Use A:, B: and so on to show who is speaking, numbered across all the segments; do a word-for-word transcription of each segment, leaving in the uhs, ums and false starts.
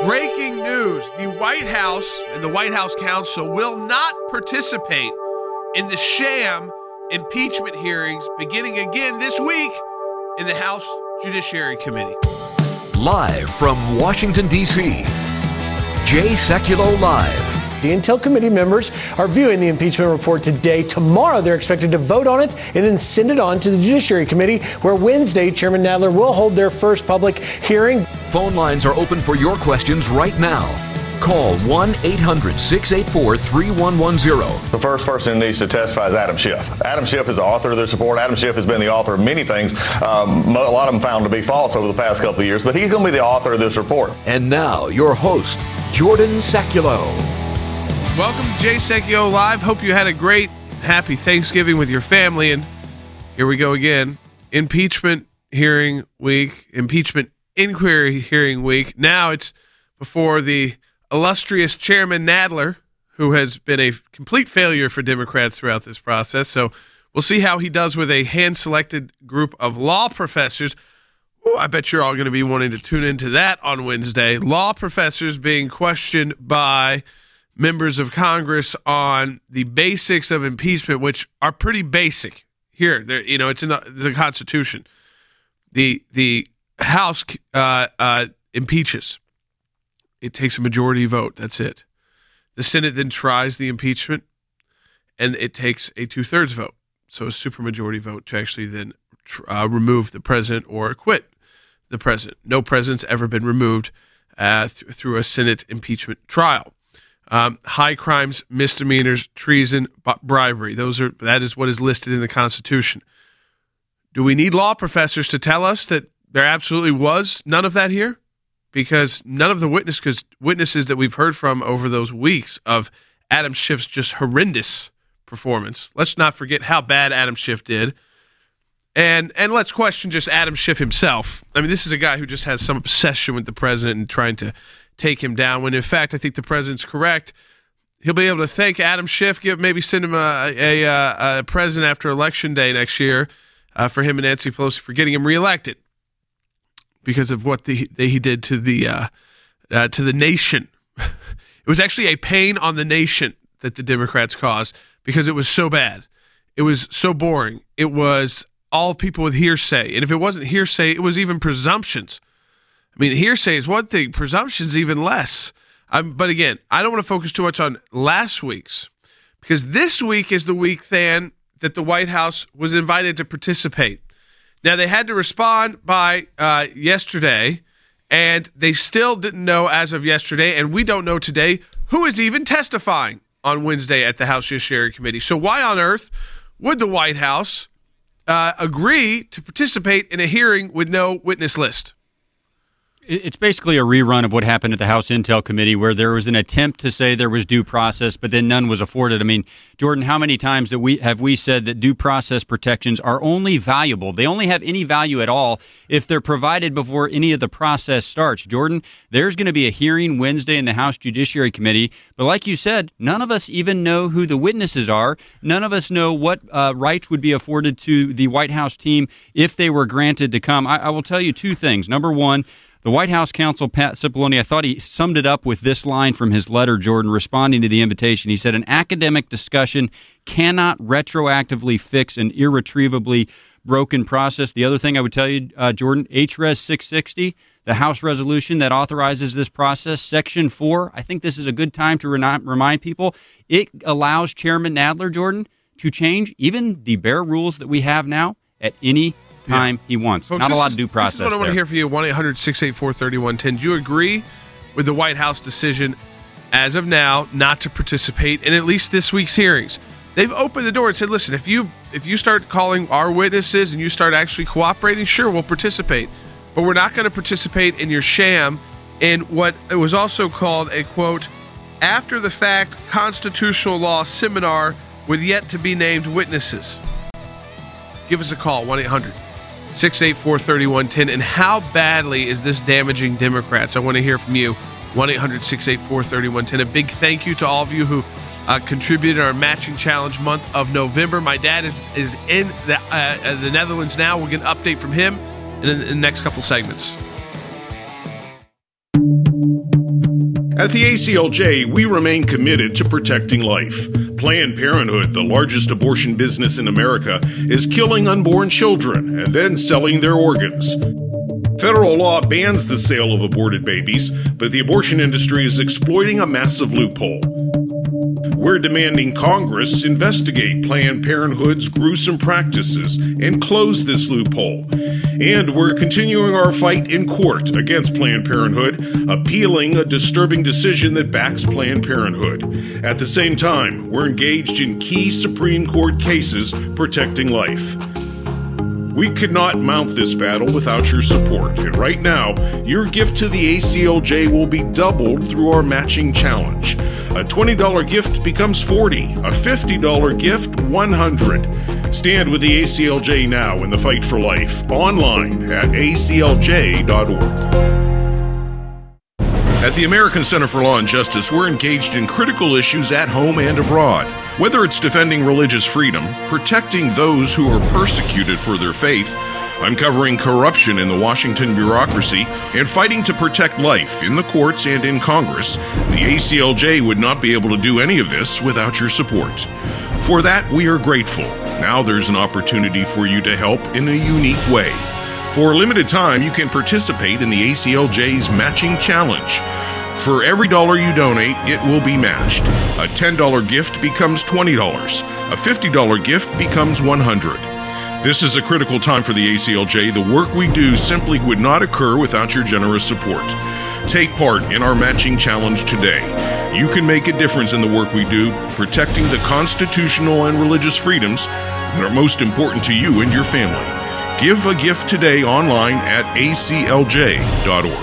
A: Breaking news. The White House and the White House Counsel will not participate in the sham impeachment hearings beginning again this week in the House Judiciary Committee.
B: Live from Washington, D C, Jay Sekulow Live.
C: The Intel Committee members are viewing the impeachment report today. Tomorrow, they're expected to vote on it and then send it on to the Judiciary Committee, where Wednesday, Chairman Nadler will hold their first public hearing.
B: Phone lines are open for your questions right now. Call one eight hundred six eight four three one one zero.
D: The first person who needs to testify is Adam Schiff. Adam Schiff is the author of this report. Adam Schiff has been the author of many things, um, a lot of them found to be false over the past couple of years, but he's going to be the author of this report.
B: And now, your host, Jordan Sekulow.
A: Welcome to Jay Sekulow Live. Hope you had a great, happy Thanksgiving with your family. And here we go again. Impeachment hearing week, impeachment inquiry hearing week. Now it's before the illustrious Chairman Nadler, who has been a complete failure for Democrats throughout this process. So we'll see how he does with a hand-selected group of law professors. Ooh, I bet you're all going to be wanting to tune into that on Wednesday. Law professors being questioned by members of Congress on the basics of impeachment, which are pretty basic here. There, you know, it's in the, the Constitution. The the House uh, uh, impeaches. It takes a majority vote. That's it. The Senate then tries the impeachment, and it takes a two-thirds vote, so a supermajority vote to actually then uh, remove the president or acquit the president. No president's ever been removed uh, th- through a Senate impeachment trial. Um, high crimes, misdemeanors, treason, b- bribery. Those are that is what is listed in the Constitution. Do we need law professors to tell us that there absolutely was none of that here? Because none of the witness, cause witnesses that we've heard from over those weeks of Adam Schiff's just horrendous performance. Let's not forget how bad Adam Schiff did. And and let's question just Adam Schiff himself. I mean, this is a guy who just has some obsession with the president and trying to take him down, when in fact I think the president's correct. He'll be able to thank Adam Schiff, give maybe send him a, a, a, a present after Election Day next year uh, for him and Nancy Pelosi for getting him reelected because of what the, the, he did to the uh, uh, to the nation. It was actually a pain on the nation that the Democrats caused because it was so bad. It was so boring. It was all people with hearsay. And if it wasn't hearsay, it was even presumptions. I mean, hearsay is one thing, presumption's even less. Um, but again, I don't want to focus too much on last week's, because this week is the week, Than, that the White House was invited to participate. Now, they had to respond by uh, yesterday, and they still didn't know as of yesterday, and we don't know today who is even testifying on Wednesday at the House Judiciary Committee. So why on earth would the White House uh, agree to participate in a hearing with no witness list?
E: It's basically a rerun of what happened at the House Intel Committee, where there was an attempt to say there was due process, but then none was afforded. I mean, Jordan, how many times that we have we said that due process protections are only valuable? They only have any value at all if they're provided before any of the process starts. Jordan, there's going to be a hearing Wednesday in the House Judiciary Committee, but like you said, none of us even know who the witnesses are. None of us know what uh, rights would be afforded to the White House team if they were granted to come. I, I will tell you two things. Number one, the White House counsel, Pat Cipollone, I thought he summed it up with this line from his letter, Jordan, responding to the invitation. He said, an academic discussion cannot retroactively fix an irretrievably broken process. The other thing I would tell you, uh, Jordan, H Res six sixty, the House resolution that authorizes this process, Section four, I think this is a good time to re- remind people, it allows Chairman Nadler, Jordan, to change even the bare rules that we have now at any time yeah. he wants. Folks, Not a lot of due process.
A: This is what I want
E: there.
A: to hear from you. one eight hundred six eight four three one one zero. Do you agree with the White House decision as of now not to participate in at least this week's hearings? They've opened the door and said, listen, if you if you start calling our witnesses and you start actually cooperating, sure, we'll participate. But we're not going to participate in your sham in what it was also called a, quote, after-the-fact constitutional law seminar with yet-to-be-named witnesses. Give us a call, one eight hundred six eight four three one one zero. And how badly is this damaging Democrats? I want to hear from you, one eight hundred six eight four three one one zero. A big thank you to all of you who uh, contributed our matching challenge month of November. My dad is, is in the, uh, the Netherlands now. We'll get an update from him in the, in the next couple segments.
F: At the A C L J, we remain committed to protecting life. Planned Parenthood, the largest abortion business in America, is killing unborn children and then selling their organs. Federal law bans the sale of aborted babies, but the abortion industry is exploiting a massive loophole. We're demanding Congress investigate Planned Parenthood's gruesome practices and close this loophole. And we're continuing our fight in court against Planned Parenthood, appealing a disturbing decision that backs Planned Parenthood. At the same time, we're engaged in key Supreme Court cases protecting life. We could not mount this battle without your support, and right now, your gift to the A C L J will be doubled through our matching challenge. A twenty dollars gift becomes forty dollars, a fifty dollars gift, one hundred dollars. Stand with the A C L J now in the fight for life, online at A C L J dot org. At the American Center for Law and Justice, we're engaged in critical issues at home and abroad. Whether it's defending religious freedom, protecting those who are persecuted for their faith, uncovering corruption in the Washington bureaucracy, and fighting to protect life in the courts and in Congress, the A C L J would not be able to do any of this without your support. For that, we are grateful. Now there's an opportunity for you to help in a unique way. For a limited time, you can participate in the A C L J's Matching Challenge. For every dollar you donate, it will be matched. A ten dollars gift becomes twenty dollars. A fifty dollars gift becomes one hundred dollars. This is a critical time for the A C L J. The work we do simply would not occur without your generous support. Take part in our matching challenge today. You can make a difference in the work we do, protecting the constitutional and religious freedoms that are most important to you and your family. Give a gift today online at A C L J dot org.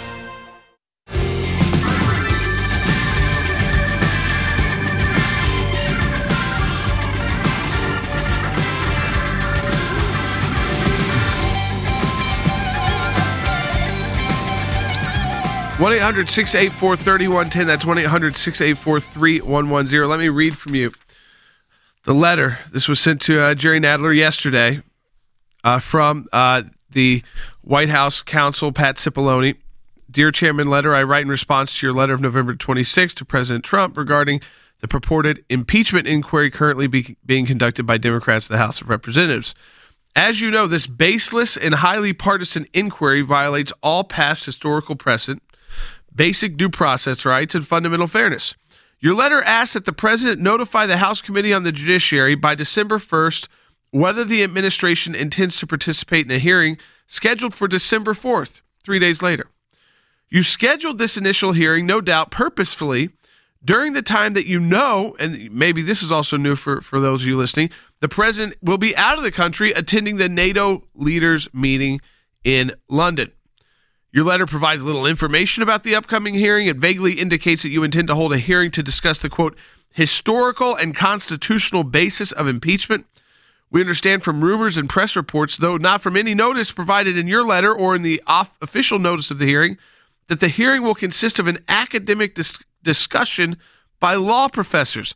A: one eight hundred, six eight four, three one one zero. That's one eight hundred, six eight four, three one one zero. Let me read from you the letter. This was sent to uh, Jerry Nadler yesterday uh, from uh, the White House counsel, Pat Cipollone. Dear Chairman, letter I write in response to your letter of November twenty-sixth to President Trump regarding the purported impeachment inquiry currently be- being conducted by Democrats in the House of Representatives. As you know, this baseless and highly partisan inquiry violates all past historical precedent, basic due process rights, and fundamental fairness. Your letter asks that the president notify the House Committee on the Judiciary by December first whether the administration intends to participate in a hearing scheduled for December fourth, three days later. You scheduled this initial hearing, no doubt purposefully, during the time that you know, and maybe this is also new for, for those of you listening, the president will be out of the country attending the NATO leaders meeting in London. Your letter provides little information about the upcoming hearing. It vaguely indicates that you intend to hold a hearing to discuss the, quote, historical and constitutional basis of impeachment. We understand from rumors and press reports, though not from any notice provided in your letter or in the off- official notice of the hearing, that the hearing will consist of an academic dis- discussion by law professors.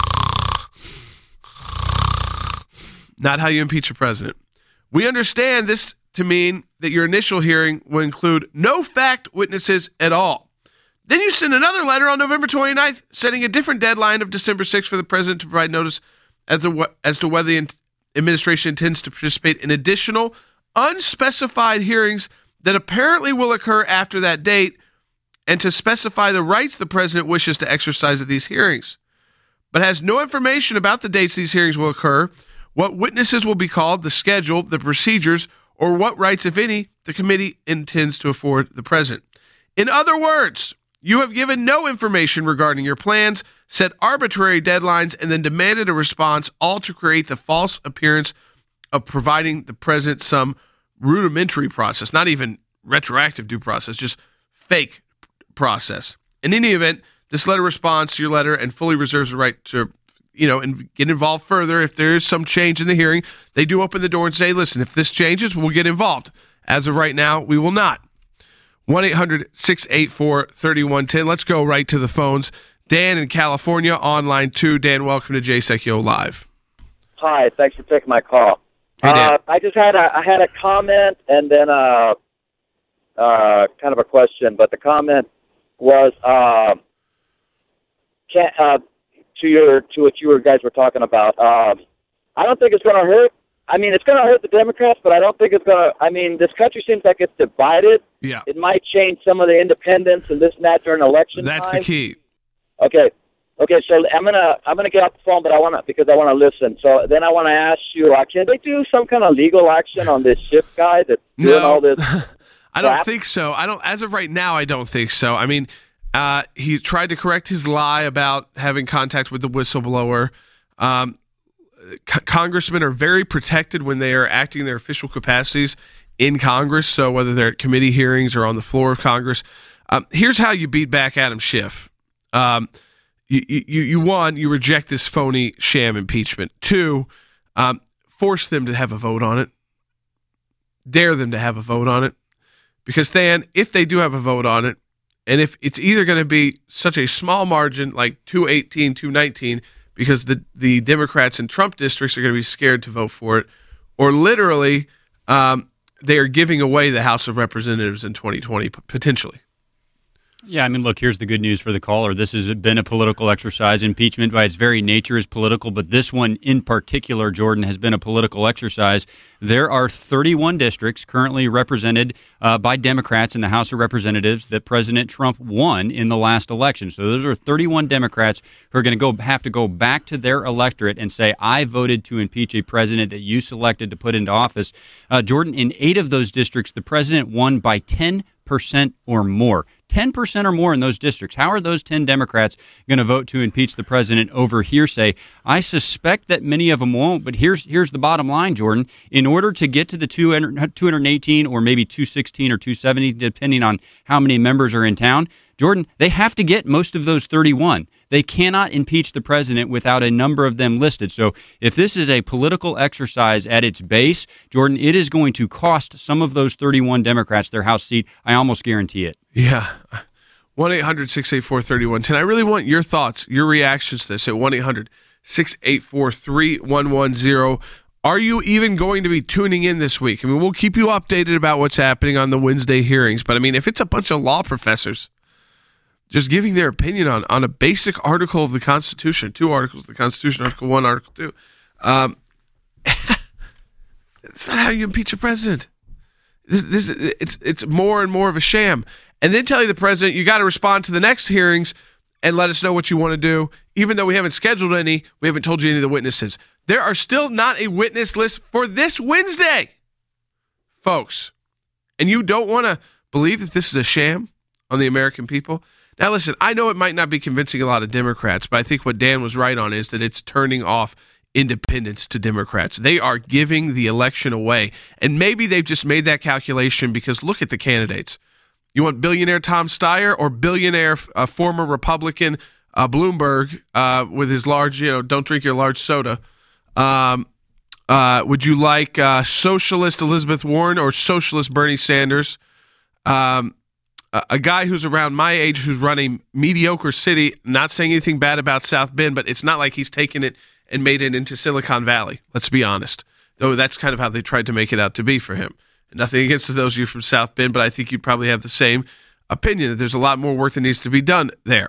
A: Not how you impeach a president. We understand this to mean that your initial hearing will include no fact witnesses at all. Then you send another letter on November twenty-ninth, setting a different deadline of December sixth for the president to provide notice as to, as to whether the administration intends to participate in additional unspecified hearings that apparently will occur after that date, and to specify the rights the president wishes to exercise at these hearings, but has no information about the dates these hearings will occur, what witnesses will be called, the schedule, the procedures, or what rights, if any, the committee intends to afford the president. In other words, you have given no information regarding your plans, set arbitrary deadlines, and then demanded a response, all to create the false appearance of providing the president some rudimentary process, not even retroactive due process, just fake process. In any event, this letter responds to your letter and fully reserves the right to, you know, and get involved further. If there is some change in the hearing, they do open the door and say, listen, if this changes, we'll get involved. As of right now, we will not. one eight hundred, six eight four, three one one zero. Let's go right to the phones. Dan in California on line two. Dan, welcome to Jay Sekulow Live.
G: Hi, thanks for taking my call.
A: Hey, Dan.
G: Uh, I just had a, I had a comment and then a, uh, kind of a question, but the comment was uh, can, uh, to your to what you guys were talking about. Uh, I don't think it's going to hurt. I mean, it's going to hurt the Democrats, but I don't think it's going to. I mean, this country seems like it's divided.
A: Yeah.
G: It might change some of the independents and this and that during election
A: That's
G: time.
A: the key.
G: Okay. Okay, so I'm gonna I'm gonna get off the phone, but I wanna because I wanna listen. So then I wanna ask you, uh, can they do some kind of legal action on this Schiff guy that's doing
A: No.
G: all this?
A: I don't
G: crap?
A: think so. I don't. As of right now, I don't think so. I mean, uh, he tried to correct his lie about having contact with the whistleblower. Um, c- congressmen are very protected when they are acting in their official capacities in Congress. So whether they're at committee hearings or on the floor of Congress, um, here's how you beat back Adam Schiff. Um, you, you, you one, you reject this phony sham impeachment. Two, um, force them to have a vote on it. Dare them to have a vote on it. Because, Than, if they do have a vote on it, and if it's either going to be such a small margin, like two eighteen, two nineteen, because the, the Democrats in Trump districts are going to be scared to vote for it, or literally um, they are giving away the House of Representatives in twenty twenty, potentially.
E: Yeah, I mean, look, here's the good news for the caller. This has been a political exercise. Impeachment, by its very nature, is political, but this one in particular, Jordan, has been a political exercise. There are thirty-one districts currently represented uh, by Democrats in the House of Representatives that President Trump won in the last election. So those are thirty-one Democrats who are going to go have to go back to their electorate and say, I voted to impeach a president that you selected to put into office. Uh, Jordan, in eight of those districts, the president won by ten percent or more. ten percent or more in those districts. How are those ten Democrats going to vote to impeach the president over hearsay? I suspect that many of them won't, but here's here's the bottom line, Jordan. In order to get to the two hundred eighteen or maybe two sixteen or two seventy, depending on how many members are in town, Jordan, they have to get most of those thirty-one. They cannot impeach the president without a number of them listed. So if this is a political exercise at its base, Jordan, it is going to cost some of those thirty-one Democrats their House seat. I almost guarantee it.
A: Yeah. one eight hundred, six eight four, three one one zero. I really want your thoughts, your reactions to this at one eight hundred, six eight four, three one one zero. Are you even going to be tuning in this week? I mean, we'll keep you updated about what's happening on the Wednesday hearings, but I mean, if it's a bunch of law professors just giving their opinion on, on a basic article of the Constitution, two articles of the Constitution, Article one, Article two, um, it's not how you impeach a president. This, this, it's, it's more and more of a sham. And then tell you the president, you got to respond to the next hearings and let us know what you want to do. Even though we haven't scheduled any, we haven't told you any of the witnesses. There are still not a witness list for this Wednesday, folks. And you don't want to believe that this is a sham on the American people? Now, listen, I know it might not be convincing a lot of Democrats, but I think what Dan was right on is that it's turning off independents to Democrats. They are giving the election away. And maybe they've just made that calculation because look at the candidates. You want billionaire Tom Steyer or billionaire uh, former Republican uh, Bloomberg uh, with his large, you know, don't drink your large soda. Um, uh, would you like uh, socialist Elizabeth Warren or socialist Bernie Sanders? Um, a, a guy who's around my age who's running mediocre city, not saying anything bad about South Bend, but it's not like he's taken it and made it into Silicon Valley. Let's be honest. Though that's kind of how they tried to make it out to be for him. Nothing against those of you from South Bend, but I think you probably have the same opinion that there's a lot more work that needs to be done there.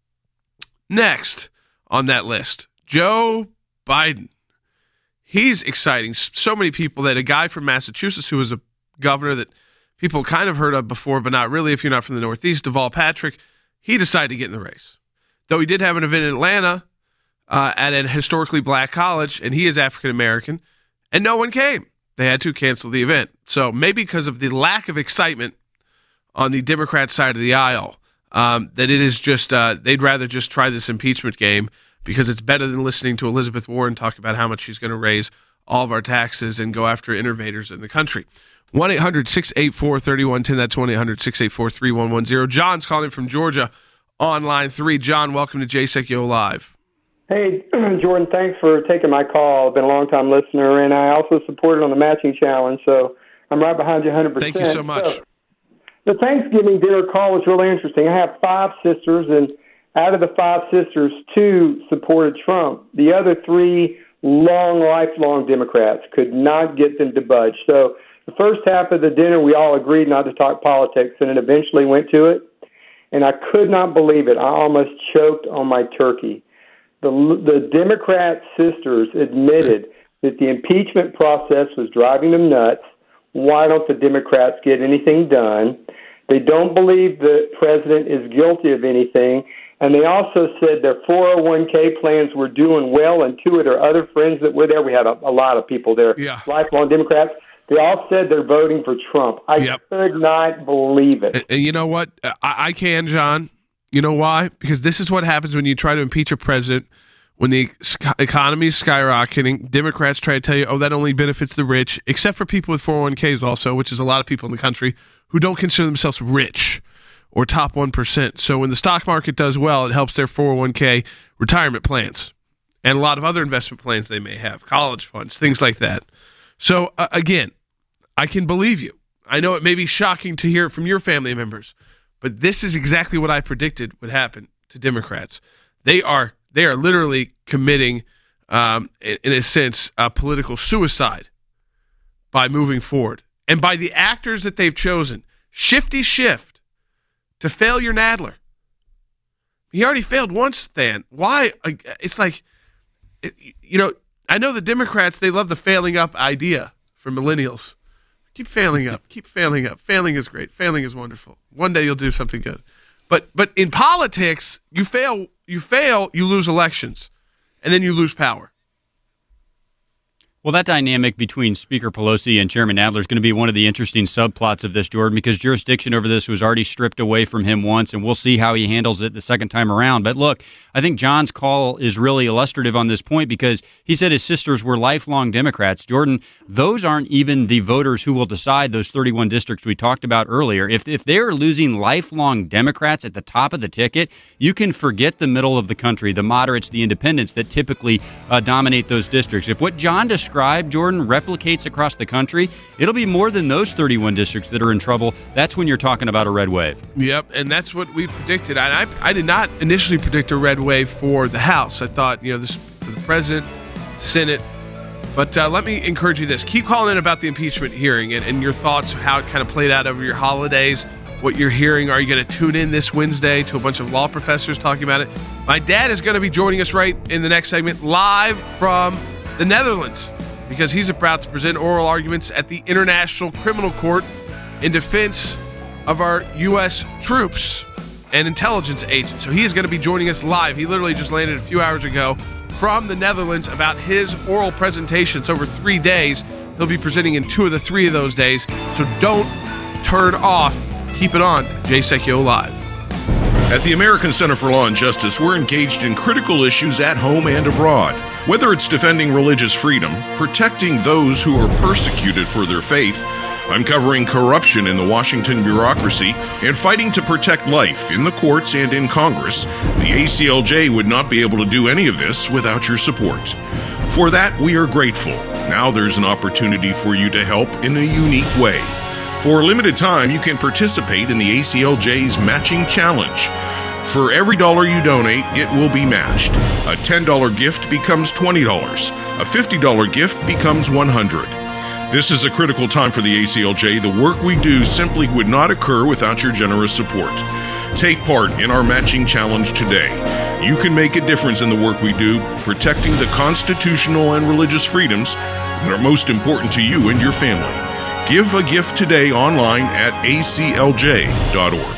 A: Next on that list, Joe Biden. He's exciting so many people that a guy from Massachusetts who was a governor that people kind of heard of before, but not really if you're not from the Northeast, Deval Patrick, he decided to get in the race. Though he did have an event in Atlanta uh, at a historically black college, and he is African-American, and no one came. They had to cancel the event. So maybe because of the lack of excitement on the Democrat side of the aisle, um, that it is just, uh, they'd rather just try this impeachment game because it's better than listening to Elizabeth Warren talk about how much she's going to raise all of our taxes and go after innovators in the country. one eight hundred, six eight four, three one one zero. That's one eight hundred, six eight four, three one one zero. John's calling from Georgia on line three. John, welcome to Jay Sekulow Live.
H: Hey, Jordan, thanks for taking my call. I've been a long-time listener, and I also supported on the matching challenge, so I'm right behind you one hundred percent.
A: Thank you so much.
H: So, the Thanksgiving dinner call was really interesting. I have five sisters, and out of the five sisters, two supported Trump. The other three, long, lifelong Democrats, could not get them to budge. So the first half of the dinner, we all agreed not to talk politics, and it eventually went to it. and I could not believe it. I almost choked on my turkey. The, the Democrat sisters admitted that the impeachment process was driving them nuts. Why don't the Democrats get anything done? They don't believe the president is guilty of anything. And they also said their four oh one k plans were doing well, and two of their other friends that were there, we had a, a lot of people there,
A: yeah.
H: lifelong Democrats, they all said they're voting for Trump. I
A: yep.
H: could not believe it.
A: And, and you know what? I, I can, John. You know why? Because this is what happens when you try to impeach a president. When the economy is skyrocketing, Democrats try to tell you, oh, that only benefits the rich, except for people with four oh one k's also, which is a lot of people in the country who don't consider themselves rich or top one percent. So when the stock market does well, it helps their four oh one k retirement plans and a lot of other investment plans they may have, college funds, things like that. So, uh, again, I can believe you. I know it may be shocking to hear it from your family members, but this is exactly what I predicted would happen to Democrats. They are they are literally committing, um, in, in a sense, a political suicide by moving forward. And by the actors that they've chosen, Shifty Schiff, to fail your Nadler. He already failed once, Stan. Why? It's like, you know, I know the Democrats, they love the failing up idea for millennials. Keep failing up. Keep failing up. Failing is great. Failing is wonderful. One day you'll do something good. But but in politics, you fail, you fail, you lose elections, and then you lose power.
E: Well, that dynamic between Speaker Pelosi and Chairman Nadler is going to be one of the interesting subplots of this, Jordan, because jurisdiction over this was already stripped away from him once, and we'll see how he handles it the second time around. But look, I think John's call is really illustrative on this point because he said his sisters were lifelong Democrats. Jordan, those aren't even the voters who will decide those thirty-one districts we talked about earlier. If if they're losing lifelong Democrats at the top of the ticket, you can forget the middle of the country, the moderates, the independents that typically uh, dominate those districts. If what John described Jordan, replicates across the country, it'll be more than those thirty-one districts that are in trouble. That's when you're talking about a red wave.
A: Yep, and that's what we predicted. And I, I did not initially predict a red wave for the House. I thought, you know, this for the President, Senate. But uh, let me encourage you this. Keep calling in about the impeachment hearing and, and your thoughts, how it kind of played out over your holidays, what you're hearing. Are you going to tune in this Wednesday to a bunch of law professors talking about it? My dad is going to be joining us right in the next segment, live from the Netherlands, because he's about to present oral arguments at the International Criminal Court in defense of our U S troops and intelligence agents. So he is going to be joining us live. He literally just landed a few hours ago from the Netherlands about his oral presentations over three days. He'll be presenting in two of the three of those days. So don't turn off. Keep it on. Jay Secchio Live.
F: At the American Center for Law and Justice, we're engaged in critical issues at home and abroad. Whether it's defending religious freedom, protecting those who are persecuted for their faith, uncovering corruption in the Washington bureaucracy, and fighting to protect life in the courts and in Congress, the A C L J would not be able to do any of this without your support. For that, we are grateful. Now there's an opportunity for you to help in a unique way. For a limited time, you can participate in the A C L J's Matching Challenge. For every dollar you donate, it will be matched. A ten dollars gift becomes twenty dollars. A fifty dollars gift becomes one hundred dollars. This is a critical time for the A C L J. The work we do simply would not occur without your generous support. Take part in our Matching Challenge today. You can make a difference in the work we do, protecting the constitutional and religious freedoms that are most important to you and your family. Give a gift today online at A C L J dot org.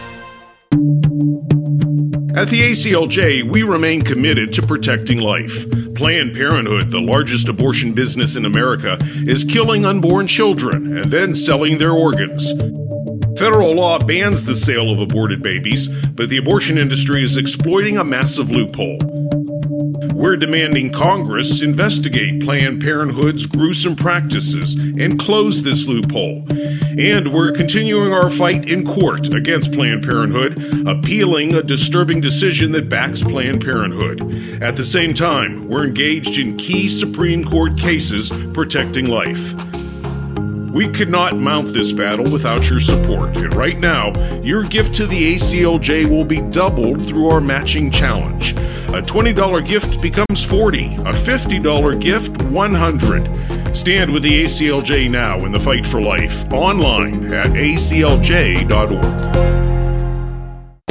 F: At the A C L J, we remain committed to protecting life. Planned Parenthood, the largest abortion business in America, is killing unborn children and then selling their organs. Federal law bans the sale of aborted babies, but the abortion industry is exploiting a massive loophole. We're demanding Congress investigate Planned Parenthood's gruesome practices and close this loophole. And we're continuing our fight in court against Planned Parenthood, appealing a disturbing decision that backs Planned Parenthood. At the same time, we're engaged in key Supreme Court cases protecting life. We could not mount this battle without your support, and right now, your gift to the A C L J will be doubled through our Matching Challenge. A twenty dollars gift becomes forty dollars, a fifty dollars gift, one hundred dollars. Stand with the A C L J now in the fight for life, online at A C L J dot org.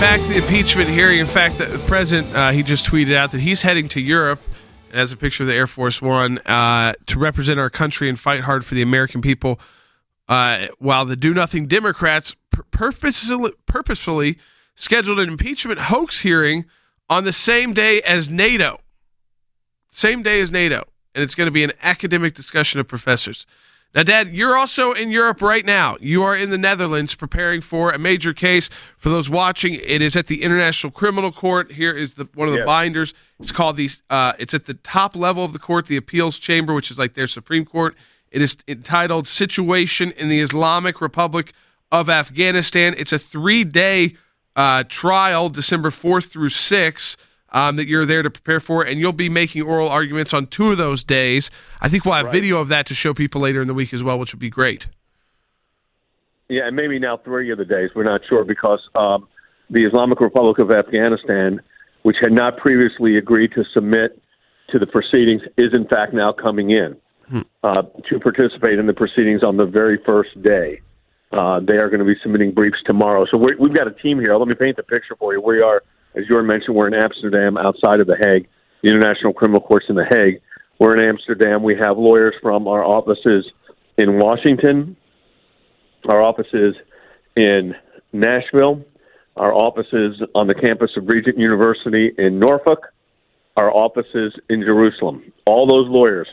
A: back to the impeachment hearing. In fact, the president, uh, he just tweeted out that he's heading to Europe, and has a picture of the Air Force One, uh, to represent our country and fight hard for the American people, uh, while the do-nothing Democrats pur- purposefully, purposefully scheduled an impeachment hoax hearing on the same day as NATO. Same day as NATO. And it's going to be an academic discussion of professors. Now, Dad, you're also in Europe right now. You are in the Netherlands preparing for a major case. For those watching, it is at the International Criminal Court. Here is the one of the yes. binders. It's called the. Uh, it's at the top level of the court, the appeals chamber, which is like their Supreme Court. It is entitled "Situation in the Islamic Republic of Afghanistan." It's a three-day uh, trial, December fourth through sixth. Um, that you're there to prepare for, and you'll be making oral arguments on two of those days. I think we'll have right. video of that to show people later in the week as well, which would be great.
I: Yeah, and maybe now three of the days. We're not sure because um, the Islamic Republic of Afghanistan, which had not previously agreed to submit to the proceedings, is in fact now coming in hmm. uh, to participate in the proceedings on the very first day. Uh, they are going to be submitting briefs tomorrow. So we're, we've got a team here. Let me paint the picture for you. We are As Jordan mentioned, we're in Amsterdam outside of The Hague, the International Criminal Court's in The Hague. We're in Amsterdam. We have lawyers from our offices in Washington, our offices in Nashville, our offices on the campus of Regent University in Norfolk, our offices in Jerusalem. All those lawyers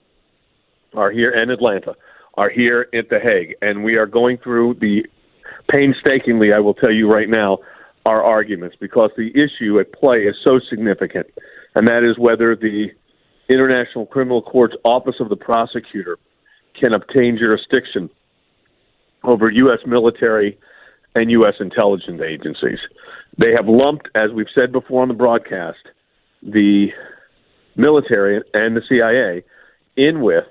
I: are here, and Atlanta, are here at The Hague. And we are going through the, painstakingly, I will tell you right now, our arguments, because the issue at play is so significant, and that is whether the International Criminal Court's Office of the Prosecutor can obtain jurisdiction over U S military and U S intelligence agencies. They have lumped, as we've said before on the broadcast, the military and the C I A in with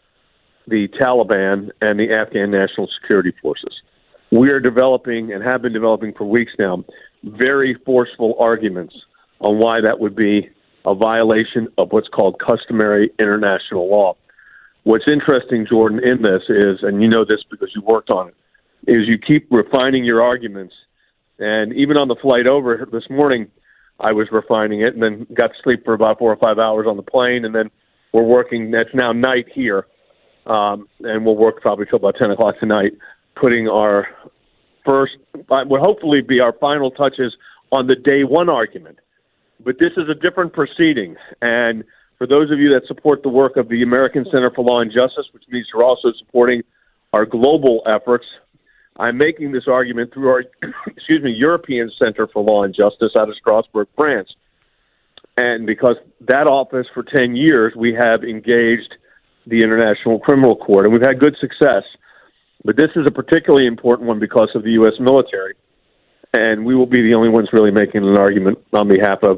I: the Taliban and the Afghan National Security Forces. We are developing, and have been developing for weeks now, very forceful arguments on why that would be a violation of what's called customary international law. What's interesting, Jordan, in this is, and you know this because you worked on it, is you keep refining your arguments. And even on the flight over this morning, I was refining it and then got to sleep for about four or five hours on the plane. And then we're working, that's now night here, um, and we'll work probably till about ten o'clock tonight, putting our first, will hopefully be our final touches on the day one argument. But this is a different proceeding. And for those of you that support the work of the American Center for Law and Justice, which means you're also supporting our global efforts, I'm making this argument through our, excuse me, European Center for Law and Justice out of Strasbourg, France. And because that office for ten years, we have engaged the International Criminal Court, and we've had good success. But this is a particularly important one because of the U S military, and we will be the only ones really making an argument on behalf of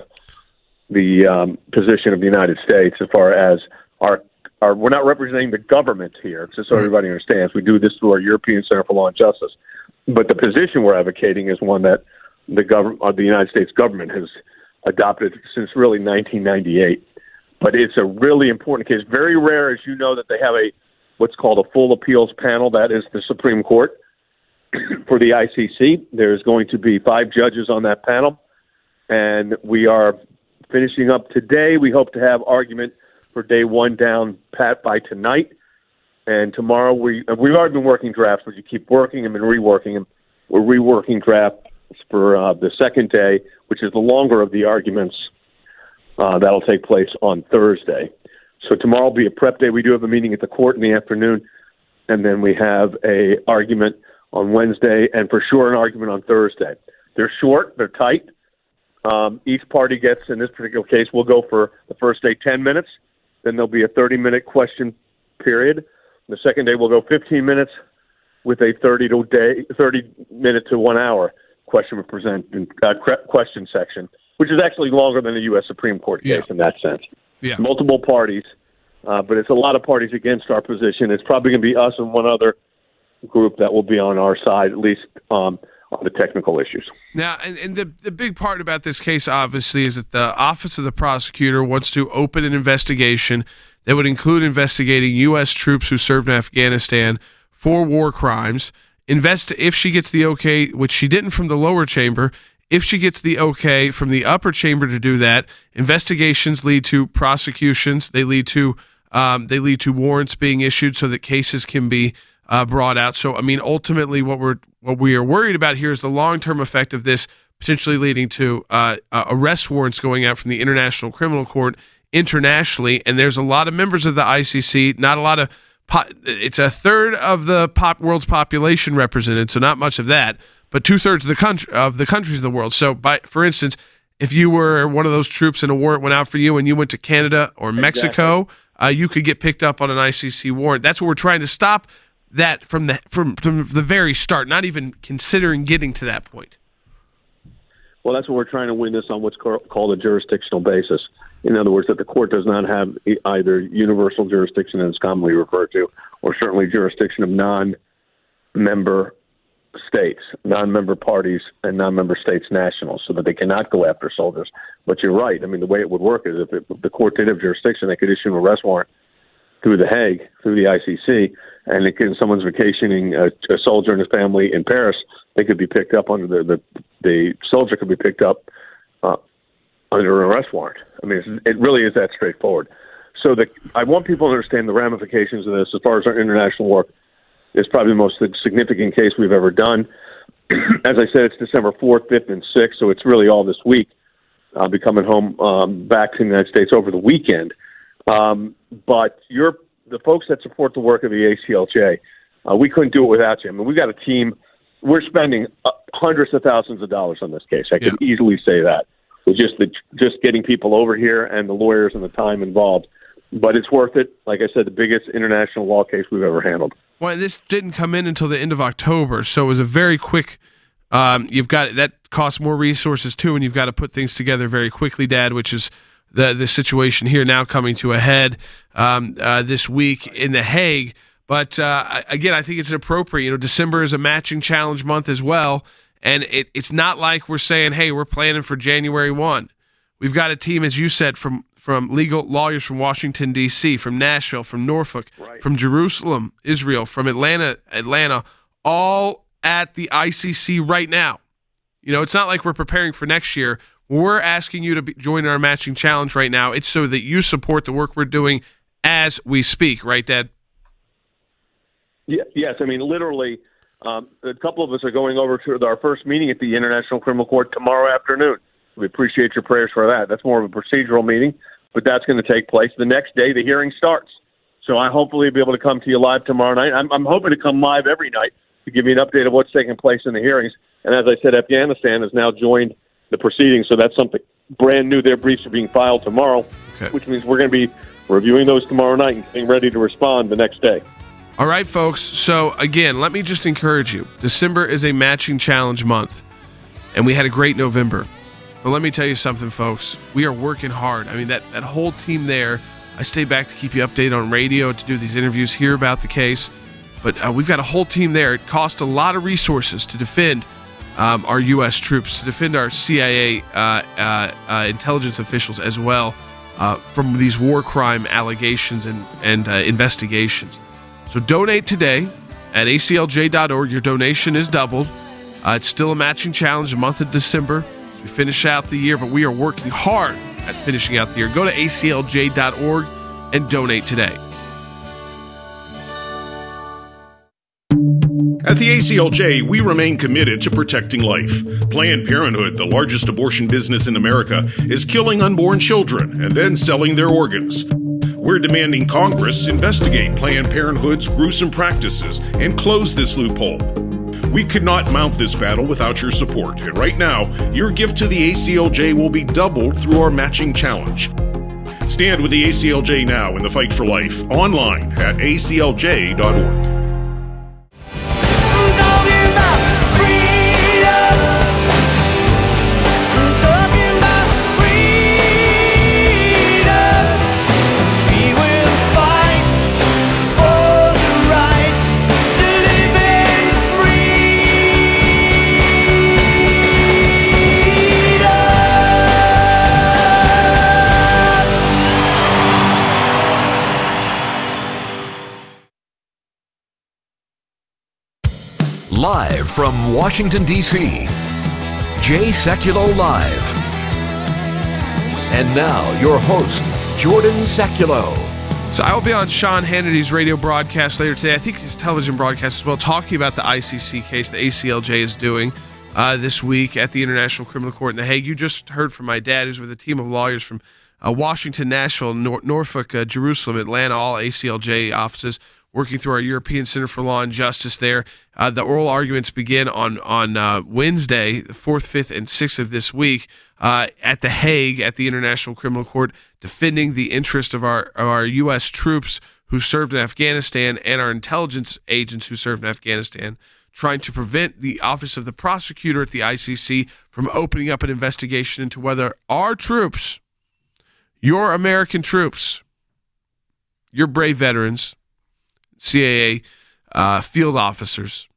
I: the um, position of the United States as far as our, our, we're not representing the government here, just so everybody understands. We do this through our European Center for Law and Justice. But the position we're advocating is one that the government, or the United States government has adopted since really nineteen ninety-eight. But it's a really important case. Very rare, as you know, that they have a what's called a full appeals panel. That is the Supreme Court for the I C C. There's going to be five judges on that panel, and we are finishing up today. We hope to have argument for day one down pat by tonight, and tomorrow we we've already been working drafts, but you keep working them and reworking them. We're reworking drafts for uh, the second day, which is the longer of the arguments. Uh, that'll take place on Thursday. So tomorrow will be a prep day. We do have a meeting at the court in the afternoon, and then we have a argument on Wednesday, and for sure an argument on Thursday. They're short, they're tight. Um, each party gets, in this particular case, we'll go for the first day ten minutes. Then there'll be a thirty-minute question period. The second day we'll go fifteen minutes with a thirty to day, thirty minute to one hour question present uh, question section, which is actually longer than a U S Supreme Court case yeah. in that sense. Yeah. Multiple parties, uh, but it's a lot of parties against our position. It's probably going to be us and one other group that will be on our side, at least um, on the technical issues.
A: Now, and, and the, the big part about this case, obviously, is that the Office of the Prosecutor wants to open an investigation that would include investigating U S troops who served in Afghanistan for war crimes. Invest if she gets the okay, which she didn't from the lower chamber, if she gets the okay from the upper chamber to do that, investigations lead to prosecutions. They lead to um, they lead to warrants being issued so that cases can be uh, brought out. So, I mean, ultimately, what we're what we are worried about here is the long-term effect of this potentially leading to uh, uh, arrest warrants going out from the International Criminal Court internationally. And there's a lot of members of the I C C, not a lot of. Po- it's a third of the pop world's population represented, so not much of that. But two thirds of the country of the countries of the world. So, by for instance, if you were one of those troops and a warrant went out for you, and you went to Canada or Mexico, exactly. uh, you could get picked up on an I C C warrant. That's what we're trying to stop. That from the from from the very start, not even considering getting to that point.
I: Well, that's what we're trying to win this on what's called a jurisdictional basis. In other words, that the court does not have either universal jurisdiction, as it's commonly referred to, or certainly jurisdiction of non-member states, non-member parties, and non-member states nationals, so that they cannot go after soldiers. But you're right. I mean, the way it would work is if, it, if the court did have jurisdiction, they could issue an arrest warrant through the Hague, through the I C C, and if someone's vacationing a, a soldier and his family in Paris, they could be picked up under the the, the soldier could be picked up uh, under an arrest warrant. I mean, it's, it really is that straightforward. So the, I want people to understand the ramifications of this as far as our international work. It's probably the most significant case we've ever done. As I said, it's December fourth, fifth, and sixth, so it's really all this week. I'll be coming home um, back to the United States over the weekend. Um, but you're the folks that support the work of the A C L J, uh, we couldn't do it without you. I mean, we've got a team. We're spending uh, hundreds of thousands of dollars on this case. I can yeah. easily say that. With just the just getting people over here and the lawyers and the time involved. But it's worth it. Like I said, the biggest international law case we've ever handled.
A: Well, this didn't come in until the end of October, so it was a very quick. Um, you've got that costs more resources too, and you've got to put things together very quickly, Dad. Which is the the situation here now coming to a head um, uh, this week in The Hague. But uh, again, I think it's appropriate. You know, December is a matching challenge month as well, and it, it's not like we're saying, "Hey, we're planning for January first." We've got a team, as you said, from from legal lawyers from Washington, D C, from Nashville, from Norfolk, right. from Jerusalem, Israel, from Atlanta, Atlanta, all at the I C C right now. You know, it's not like we're preparing for next year. We're asking you to be, join our matching challenge right now. It's so that you support the work we're doing as we speak, right, Dad?
I: Yeah, yes, I mean, literally, um, a couple of us are going over to our first meeting at the International Criminal Court tomorrow afternoon. We appreciate your prayers for that. That's more of a procedural meeting, but that's going to take place. The next day, the hearing starts. So I hopefully be able to come to you live tomorrow night. I'm, I'm hoping to come live every night to give you an update of what's taking place in the hearings. And as I said, Afghanistan has now joined the proceedings, so that's something brand new. Their briefs are being filed tomorrow, okay. which means we're going to be reviewing those tomorrow night and getting ready to respond the next day.
A: All right, folks. So, again, let me just encourage you. December is a matching challenge month, and we had a great November. But let me tell you something, folks. We are working hard. I mean, that, that whole team there, I stay back to keep you updated on radio, to do these interviews, hear about the case. But uh, we've got a whole team there. It costs a lot of resources to defend um, our U S troops, to defend our C I A uh, uh, uh, intelligence officials as well uh, from these war crime allegations and, and uh, investigations. So donate today at A C L J dot org. Your donation is doubled. Uh, it's still a matching challenge, the month of December. We finish out the year, but we are working hard at finishing out the year. Go to A C L J dot org and donate today.
F: At the A C L J, we remain committed to protecting life. Planned Parenthood, the largest abortion business in America, is killing unborn children and then selling their organs. We're demanding Congress investigate Planned Parenthood's gruesome practices and close this loophole. We could not mount this battle without your support, and right now, your gift to the A C L J will be doubled through our matching challenge. Stand with the A C L J now in the fight for life, online at A C L J dot org.
B: Live from Washington, D C, Jay Sekulow Live. And now, your host, Jordan Sekulow.
A: So I will be on Sean Hannity's radio broadcast later today. I think his television broadcast as well, talking about the I C C case the A C L J is doing uh, this week at the International Criminal Court in The Hague. You just heard from my dad, who's with a team of lawyers from uh, Washington, Nashville, Nor- Norfolk, uh, Jerusalem, Atlanta, all A C L J offices, working through our European Center for Law and Justice there. Uh, the oral arguments begin on on uh, Wednesday, the fourth, fifth, and sixth of this week uh, at The Hague at the International Criminal Court, defending the interest of our of our U S troops who served in Afghanistan and our intelligence agents who served in Afghanistan, trying to prevent the Office of the Prosecutor at the I C C from opening up an investigation into whether our troops, your American troops, your brave veterans, C A A uh, field officers,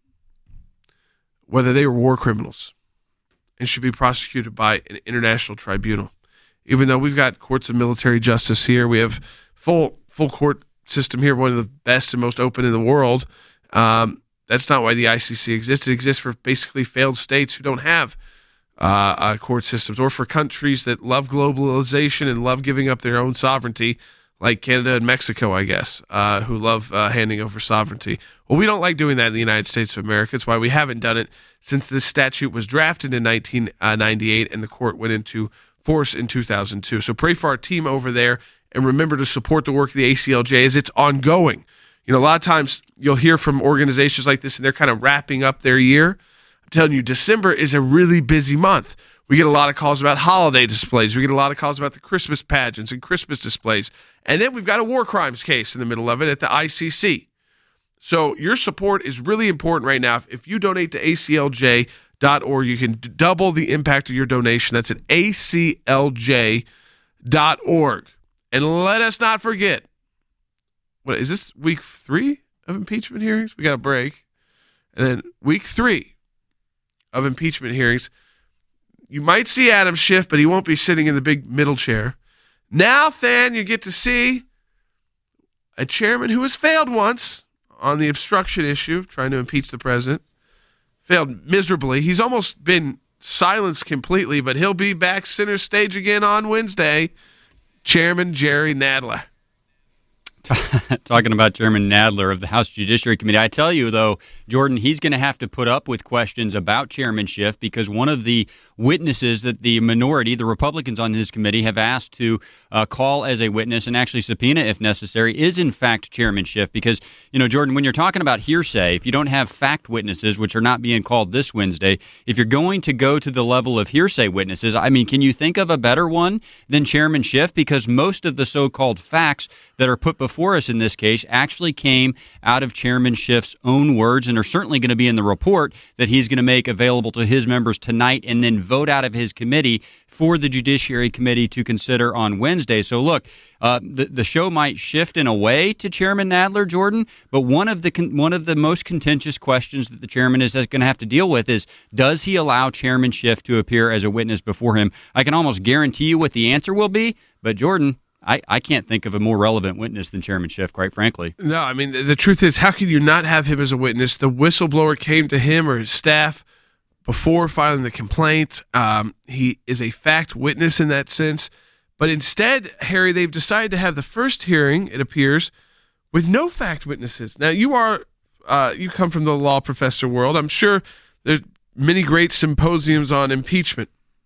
A: whether they were war criminals and should be prosecuted by an international tribunal. Even though we've got courts of military justice here, we have full full court system here, one of the best and most open in the world. Um, that's not why the I C C exists. It exists for basically failed states who don't have uh, uh, court systems, or for countries that love globalization and love giving up their own sovereignty, like Canada and Mexico, I guess, uh, who love uh, handing over sovereignty. Well, we don't like doing that in the United States of America. It's why we haven't done it since this statute was drafted in nineteen ninety-eight and the court went into force in two thousand two. So pray for our team over there, and remember to support the work of the A C L J as it's ongoing. You know, a lot of times you'll hear from organizations like this, and they're kind of wrapping up their year. I'm telling you, December is a really busy month. We get a lot of calls about holiday displays. We get a lot of calls about the Christmas pageants and Christmas displays. And then we've got a war crimes case in the middle of it at the I C C. So your support is really important right now. If you donate to A C L J dot org, you can double the impact of your donation. That's at A C L J dot org. And let us not forget, what is this, week three of impeachment hearings? We got a break. And then week three of impeachment hearings. You might see Adam Schiff, but he won't be sitting in the big middle chair. Now, Than, you get to see a chairman who has failed once on the obstruction issue, trying to impeach the president. Failed miserably. He's almost been silenced completely, but he'll be back center stage again on Wednesday. Chairman Jerry Nadler.
E: Talking about Chairman Nadler of the House Judiciary Committee. I tell you, though, Jordan, he's going to have to put up with questions about Chairman Schiff, because one of the witnesses that the minority, the Republicans on his committee, have asked to uh, call as a witness and actually subpoena if necessary is, in fact, Chairman Schiff. Because, you know, Jordan, when you're talking about hearsay, if you don't have fact witnesses, which are not being called this Wednesday, if you're going to go to the level of hearsay witnesses, I mean, can you think of a better one than Chairman Schiff? Because most of the so-called facts that are put before for us in this case actually came out of Chairman Schiff's own words, and are certainly going to be in the report that he's going to make available to his members tonight and then vote out of his committee for the Judiciary Committee to consider on Wednesday. So look, uh, the, the show might shift in a way to Chairman Nadler, Jordan, but one of the con- one of the most contentious questions that the chairman is going to have to deal with is, does he allow Chairman Schiff to appear as a witness before him? I can almost guarantee you what the answer will be, but Jordan, I, I can't think of a more relevant witness than Chairman Schiff, quite frankly.
A: No, I mean, the, the truth is, how can you not have him as a witness? The whistleblower came to him or his staff before filing the complaint. Um, he is a fact witness in that sense. But instead, Harry, they've decided to have the first hearing, it appears, with no fact witnesses. Now, you are uh, you come from the law professor world. I'm sure there's many great symposiums on impeachment.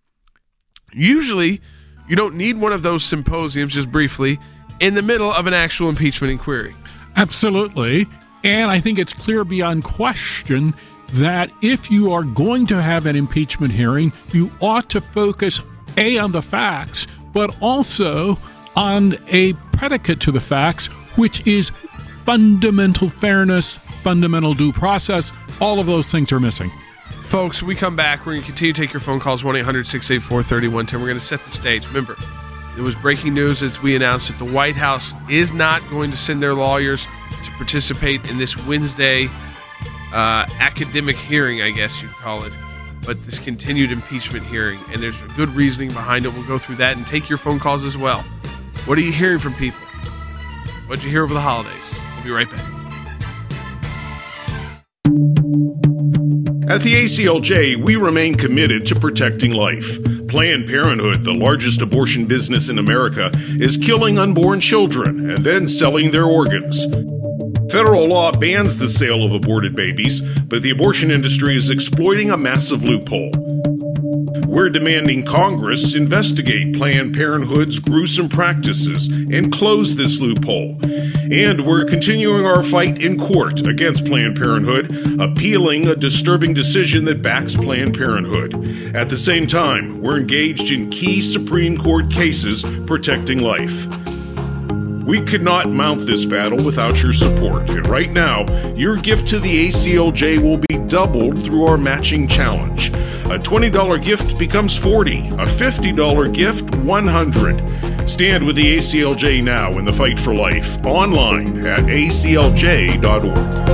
A: Usually, you don't need one of those symposiums, just briefly, in the middle of an actual impeachment inquiry.
J: Absolutely. And I think it's clear beyond question that if you are going to have an impeachment hearing, you ought to focus, A, on the facts, but also on a predicate to the facts, which is fundamental fairness, fundamental due process. All of those things are missing.
A: Folks, when we come back, we're going to continue to take your phone calls, one eight hundred six eight four three one one zero. We're going to set the stage. Remember, there was breaking news as we announced that the White House is not going to send their lawyers to participate in this Wednesday uh, academic hearing, I guess you'd call it, but this continued impeachment hearing, and there's a good reasoning behind it. We'll go through that and take your phone calls as well. What are you hearing from people? What did you hear over the holidays? We'll be right back.
F: At the A C L J, we remain committed to protecting life. Planned Parenthood, the largest abortion business in America, is killing unborn children and then selling their organs. Federal law bans the sale of aborted babies, but the abortion industry is exploiting a massive loophole. We're demanding Congress investigate Planned Parenthood's gruesome practices and close this loophole. And we're continuing our fight in court against Planned Parenthood, appealing a disturbing decision that backs Planned Parenthood. At the same time, we're engaged in key Supreme Court cases protecting life. We could not mount this battle without your support, and right now, your gift to the A C L J will be doubled through our matching challenge. A twenty dollars gift becomes forty dollars, a fifty dollars gift, one hundred dollars. Stand with the A C L J now in the fight for life, online at A C L J dot org.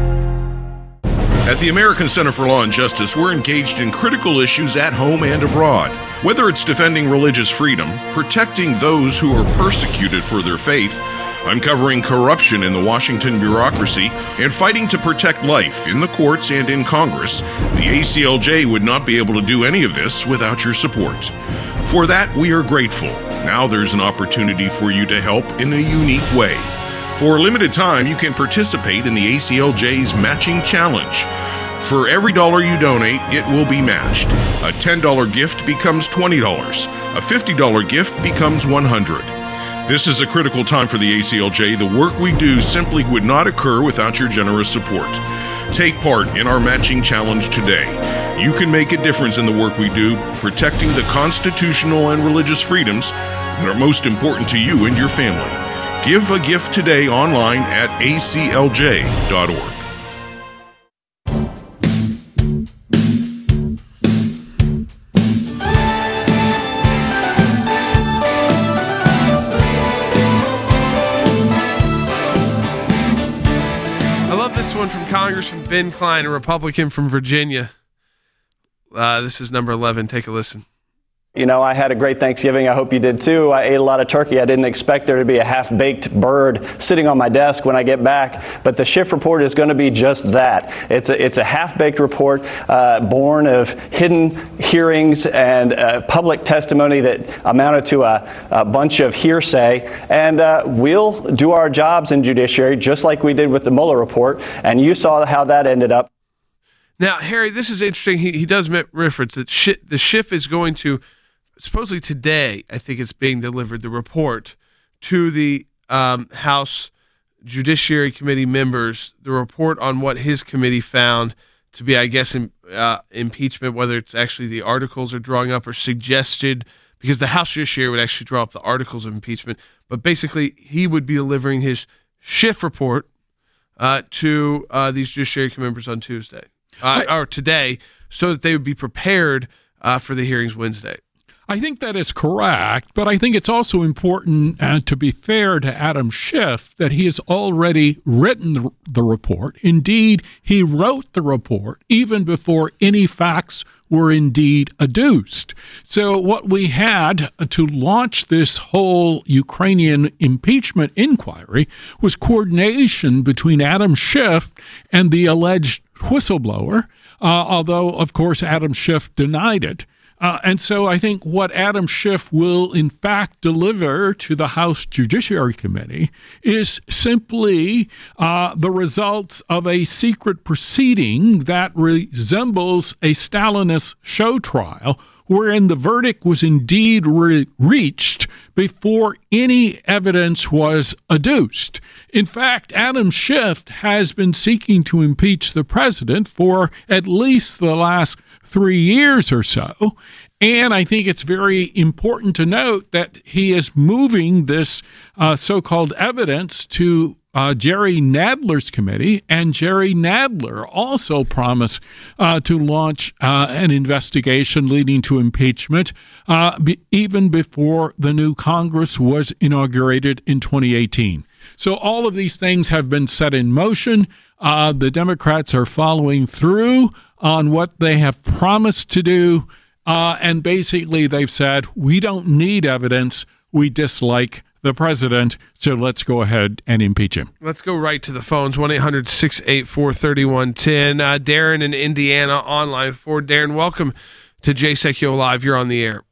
F: At the American Center for Law and Justice, we're engaged in critical issues at home and abroad. Whether it's defending religious freedom, protecting those who are persecuted for their faith, uncovering corruption in the Washington bureaucracy, and fighting to protect life in the courts and in Congress, the A C L J would not be able to do any of this without your support. For that, we are grateful. Now there's an opportunity for you to help in a unique way. For a limited time, you can participate in the A C L J's Matching Challenge. For every dollar you donate, it will be matched. A ten dollars gift becomes twenty dollars. A fifty dollars gift becomes one hundred dollars. This is a critical time for the A C L J. The work we do simply would not occur without your generous support. Take part in our matching challenge today. You can make a difference in the work we do, protecting the constitutional and religious freedoms that are most important to you and your family. Give a gift today online at A C L J dot org.
A: One from Congressman Ben Cline, a Republican from Virginia. Uh, this is number eleven. Take a listen.
K: You know, I had a great Thanksgiving. I hope you did too. I ate a lot of turkey. I didn't expect there to be a half-baked bird sitting on my desk when I get back. But the Schiff report is going to be just that. It's a, it's a half-baked report uh, born of hidden hearings and uh, public testimony that amounted to a, a bunch of hearsay. And uh, we'll do our jobs in judiciary just like we did with the Mueller report. And you saw how that ended up.
A: Now, Harry, this is interesting. He, he does reference that Sh- the Schiff is going to, supposedly today, I think it's being delivered, the report to the um, House Judiciary Committee members, the report on what his committee found to be, I guess, in, uh, impeachment, whether it's actually the articles are drawing up or suggested, because the House Judiciary would actually draw up the articles of impeachment. But basically, he would be delivering his Schiff report uh, to uh, these Judiciary Committee members on Tuesday, uh, or today, so that they would be prepared uh, for the hearings Wednesday.
J: I think that is correct, but I think it's also important, uh, to be fair to Adam Schiff, that he has already written the, the report. Indeed, he wrote the report even before any facts were indeed adduced. So what we had to launch this whole Ukrainian impeachment inquiry was coordination between Adam Schiff and the alleged whistleblower, uh, although, of course, Adam Schiff denied it. Uh, and so I think what Adam Schiff will, in fact, deliver to the House Judiciary Committee is simply uh, the results of a secret proceeding that resembles a Stalinist show trial, wherein the verdict was indeed re- reached before any evidence was adduced. In fact, Adam Schiff has been seeking to impeach the president for at least the last three years or so. And I think it's very important to note that he is moving this uh, so-called evidence to uh, Jerry Nadler's committee, and Jerry Nadler also promised uh, to launch uh, an investigation leading to impeachment uh, be, even before the new Congress was inaugurated in twenty eighteen. So all of these things have been set in motion. Uh, the Democrats are following through on what they have promised to do. Uh, and basically they've said, we don't need evidence. We dislike the president. So let's go ahead and impeach him.
A: Let's go right to the phones. one eight hundred six eight four three one one zero. Uh, Darren in Indiana on line four. Darren, welcome to Jay Secchio Live. You're on the air.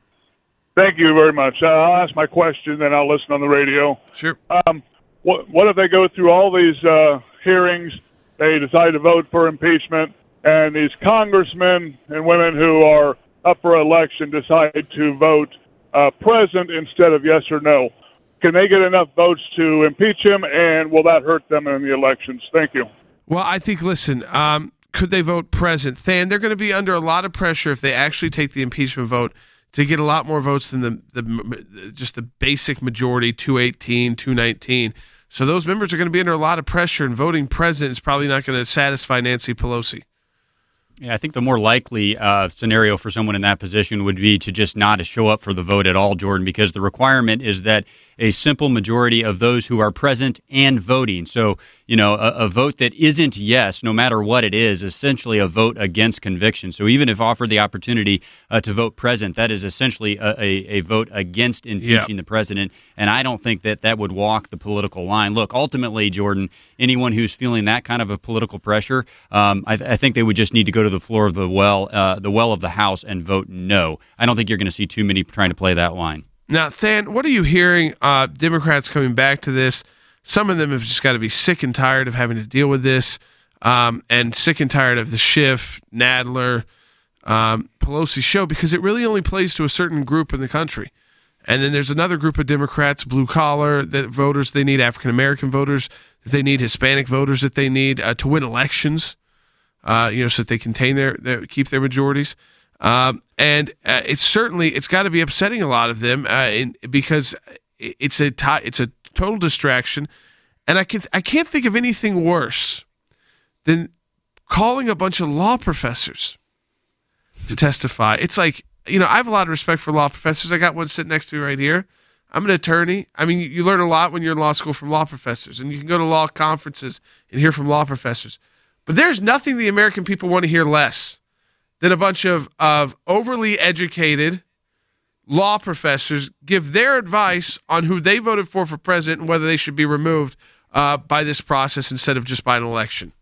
L: Thank you very much. Uh, I'll ask my question, then I'll listen on the radio.
A: Sure.
L: Um, what, what if they go through all these uh, hearings, they decide to vote for impeachment, and these congressmen and women who are up for election decide to vote uh, present instead of yes or no? Can they get enough votes to impeach him, and will that hurt them in the elections? Thank you.
A: Well, I think, listen, um, could they vote present? Than, they're going to be under a lot of pressure if they actually take the impeachment vote to get a lot more votes than the, the just the basic majority, two eighteen, two nineteen. So those members are going to be under a lot of pressure, and voting present is probably not going to satisfy Nancy Pelosi.
E: Yeah, I think the more likely uh, scenario for someone in that position would be to just not show up for the vote at all, Jordan, because the requirement is that a simple majority of those who are present and voting. So, you know, a, a vote that isn't yes, no matter what it is, essentially a vote against conviction. So even if offered the opportunity uh, to vote present, that is essentially a, a, a vote against impeaching
A: yeah.
E: the president. And I don't think that that would walk the political line. Look, ultimately, Jordan, anyone who's feeling that kind of a political pressure, um, I, th- I think they would just need to go to the floor of the well, uh, the well of the House and vote no. I don't think you're going to see too many trying to play that line.
A: Now, Than, what are you hearing? Uh, Democrats coming back to this. Some of them have just got to be sick and tired of having to deal with this, um, and sick and tired of the Schiff, Nadler, um, Pelosi show, because it really only plays to a certain group in the country. And then there's another group of Democrats, blue collar that voters they need, African American voters that they need, Hispanic voters that they need uh, to win elections. Uh, you know, so that they contain their, their keep their majorities, um, and uh, it's certainly it's got to be upsetting a lot of them uh, in, because it's a t- it's a total distraction, and I can I can't think of anything worse than calling a bunch of law professors to testify. It's like, you know, I have a lot of respect for law professors. I got one sitting next to me right here. I'm an attorney. I mean, you learn a lot when you're in law school from law professors, and you can go to law conferences and hear from law professors. But there's nothing the American people want to hear less than a bunch of, of overly educated law professors give their advice on who they voted for for president and whether they should be removed uh, by this process instead of just by an election.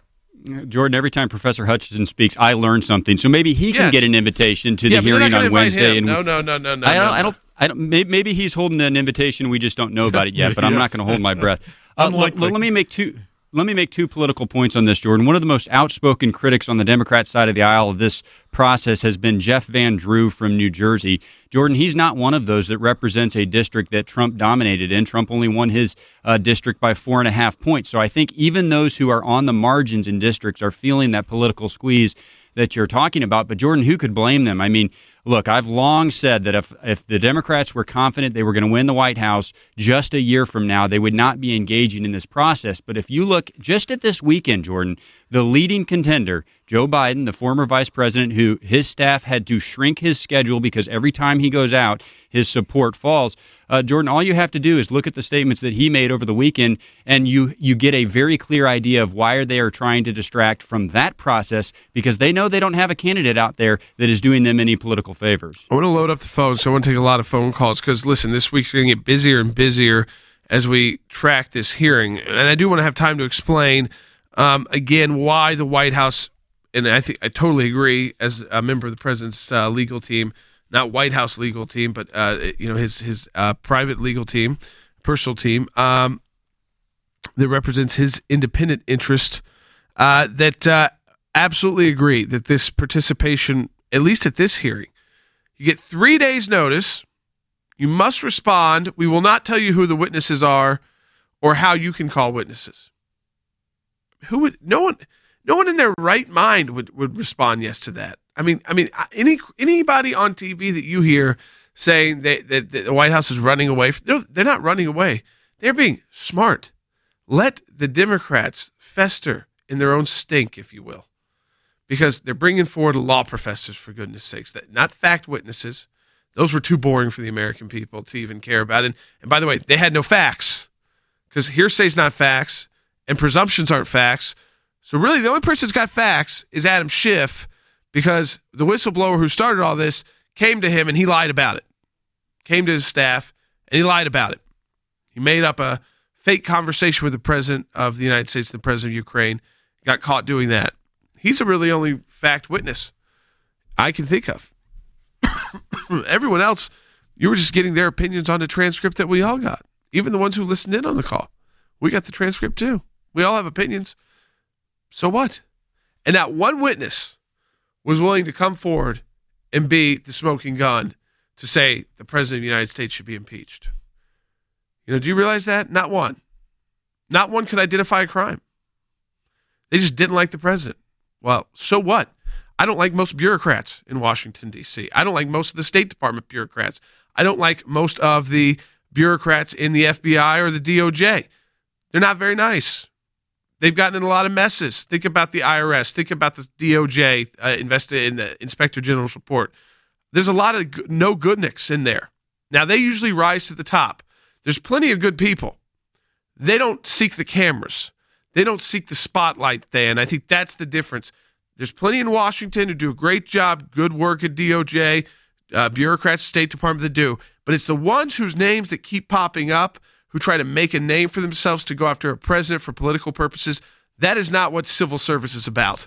E: Jordan, every time Professor Hutchinson speaks, I learn something. So maybe he can
A: yes.
E: get an invitation to
A: yeah,
E: the hearing on Wednesday.
A: And
E: no,
A: no, no, no, no.
E: I don't.
A: no,
E: I don't. I don't. Maybe he's holding an invitation. We just don't know about it yet. But I'm
A: yes.
E: not going to hold my breath. Uh, let, let me make two. Let me make two political points on this, Jordan. One of the most outspoken critics on the Democrat side of the aisle of this process has been Jeff Van Drew from New Jersey. Jordan, he's not one of those that represents a district that Trump dominated in. Trump only won his uh, district by four and a half points. So I think even those who are on the margins in districts are feeling that political squeeze that you're talking about. But Jordan, who could blame them? I mean, look, I've long said that if, if the Democrats were confident they were going to win the White House just a year from now, they would not be engaging in this process. But if you look just at this weekend, Jordan, the leading contender, Joe Biden, the former vice president, who his staff had to shrink his schedule because every time he goes out, his support falls. Uh, Jordan, all you have to do is look at the statements that he made over the weekend, and you you get a very clear idea of why they are trying to distract from that process, because they know they don't have a candidate out there that is doing them any political favors.
A: I want to load up the phone, so I want to take a lot of phone calls because, listen, this week's going to get busier and busier as we track this hearing. And I do want to have time to explain, um, again, why the White House, and I think I totally agree as a member of the president's uh, legal team, not White House legal team, but uh, you know his his uh, private legal team, personal team, um, that represents his independent interest, uh, that uh, absolutely agree that this participation, at least at this hearing, you get three days notice. You must respond. We will not tell you who the witnesses are or how you can call witnesses. Who would? No one. No one in their right mind would, would respond yes to that. I mean, I mean, any anybody on T V that you hear saying that, that, that the White House is running away, they're, they're not running away. They're being smart. Let the Democrats fester in their own stink, if you will, because they're bringing forward law professors, for goodness sakes, that not fact witnesses. Those were too boring for the American people to even care about. And, and by the way, they had no facts, because hearsay is not facts and presumptions aren't facts. So really, the only person that's got facts is Adam Schiff, because the whistleblower who started all this came to him and he lied about it. Came to his staff And he lied about it. He made up a fake conversation with the president of the United States and the president of Ukraine, got caught doing that. He's a really only fact witness I can think of. Everyone else, you were just getting their opinions on the transcript that we all got. Even the ones who listened in on the call. We got the transcript too. We all have opinions. So what? And not one witness was willing to come forward and be the smoking gun to say the president of the United States should be impeached. You know, do you realize that? Not one. Not one could identify a crime. They just didn't like the president. Well, so what? I don't like most bureaucrats in Washington, D C. I don't like most of the State Department bureaucrats. I don't like most of the bureaucrats in the F B I or the D O J. They're not very nice. They've gotten in a lot of messes. Think about the I R S. Think about the D O J uh, invested in the Inspector General's report. There's a lot of good, no goodniks in there. Now, they usually rise to the top. There's plenty of good people. They don't seek the cameras. They don't seek the spotlight there, and I think that's the difference. There's plenty in Washington who do a great job, good work at D O J, uh, bureaucrats, State Department that do, but it's the ones whose names that keep popping up who try to make a name for themselves to go after a president for political purposes. That is not what civil service is about.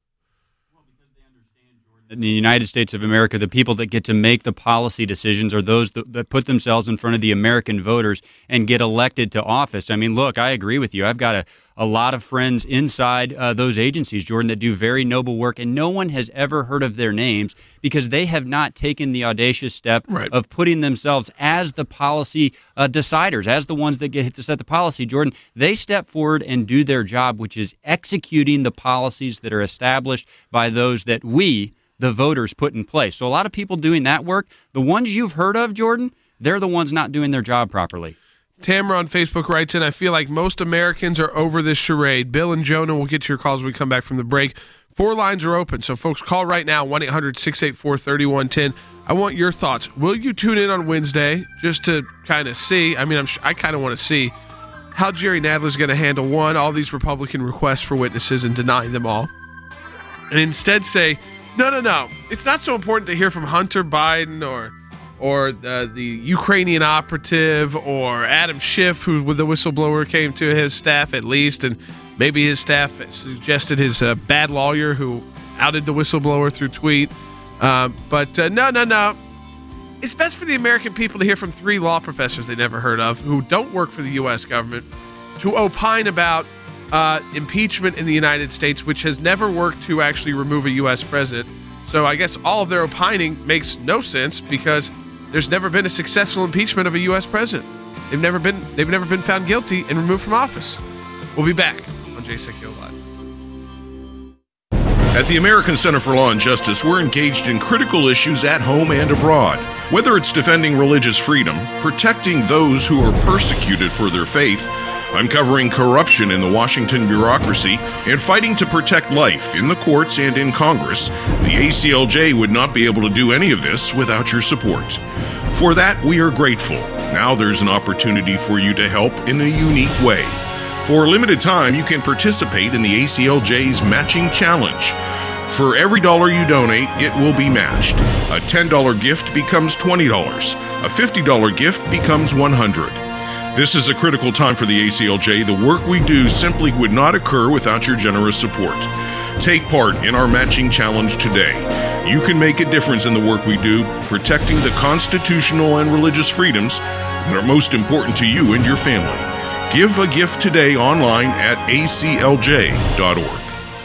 E: In the United States of America, the people that get to make the policy decisions are those that, that put themselves in front of the American voters and get elected to office. I mean, look, I agree with you. I've got a, a lot of friends inside uh, those agencies, Jordan, that do very noble work, and no one has ever heard of their names because they have not taken the audacious step right. of putting themselves as the policy uh, deciders, as the ones that get to set the policy. Jordan, they step forward and do their job, which is executing the policies that are established by those that we, the voters, put in place. So a lot of people doing that work, the ones you've heard of, Jordan, they're the ones not doing their job properly.
A: Tamara on Facebook writes in, I feel like most Americans are over this charade. Bill and Jonah will get to your calls when we come back from the break. Four lines are open, so folks, call right now, one eight hundred six eight four three one one zero. I want your thoughts. Will you tune in on Wednesday just to kind of see? I mean, I'm, I kind of want to see how Jerry Nadler's going to handle, one, all these Republican requests for witnesses and denying them all, and instead say, No, no, no. It's not so important to hear from Hunter Biden or or uh, the Ukrainian operative or Adam Schiff, who with the whistleblower came to his staff at least, and maybe his staff suggested his uh, bad lawyer who outed the whistleblower through tweet. Uh, but uh, no, no, no. It's best for the American people to hear from three law professors they never heard of who don't work for the U S government to opine about Uh, impeachment in the United States, which has never worked to actually remove a U S president. So I guess all of their opining makes no sense because there's never been a successful impeachment of a U S president. They've never been they've never been found guilty and removed from office. We'll be back on Jay Sekulow Live.
F: At the American Center for Law and Justice, we're engaged in critical issues at home and abroad. Whether it's defending religious freedom, protecting those who are persecuted for their faith, uncovering corruption in the Washington bureaucracy, and fighting to protect life in the courts and in Congress, the A C L J would not be able to do any of this without your support. For that, we are grateful. Now there's an opportunity for you to help in a unique way. For a limited time, you can participate in the A C L J's Matching Challenge. For every dollar you donate, it will be matched. A ten dollars gift becomes twenty dollars. A fifty dollars gift becomes one hundred dollars. This is a critical time for the A C L J. The work we do simply would not occur without your generous support. Take part in our matching challenge today. You can make a difference in the work we do, protecting the constitutional and religious freedoms that are most important to you and your family. Give a gift today online at A C L J dot org.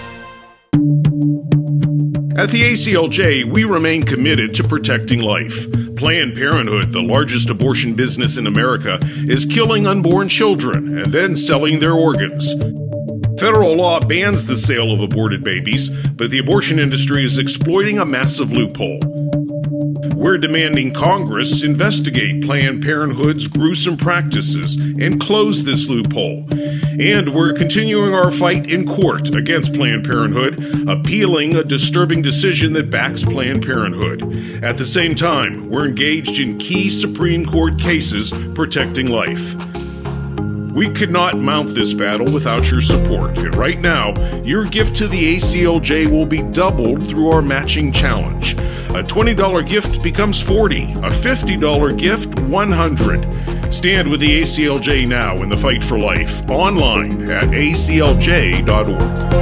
F: At the A C L J, we remain committed to protecting life. Planned Parenthood, the largest abortion business in America, is killing unborn children and then selling their organs. Federal law bans the sale of aborted babies, but the abortion industry is exploiting a massive loophole. We're demanding Congress investigate Planned Parenthood's gruesome practices and close this loophole. And we're continuing our fight in court against Planned Parenthood, appealing a disturbing decision that backs Planned Parenthood. At the same time, we're engaged in key Supreme Court cases protecting life. We could not mount this battle without your support, and right now, your gift to the A C L J will be doubled through our matching challenge. A twenty dollars gift becomes forty dollars, a fifty dollars gift one hundred dollars. Stand with the A C L J now in the fight for life. Online at A C L J dot org.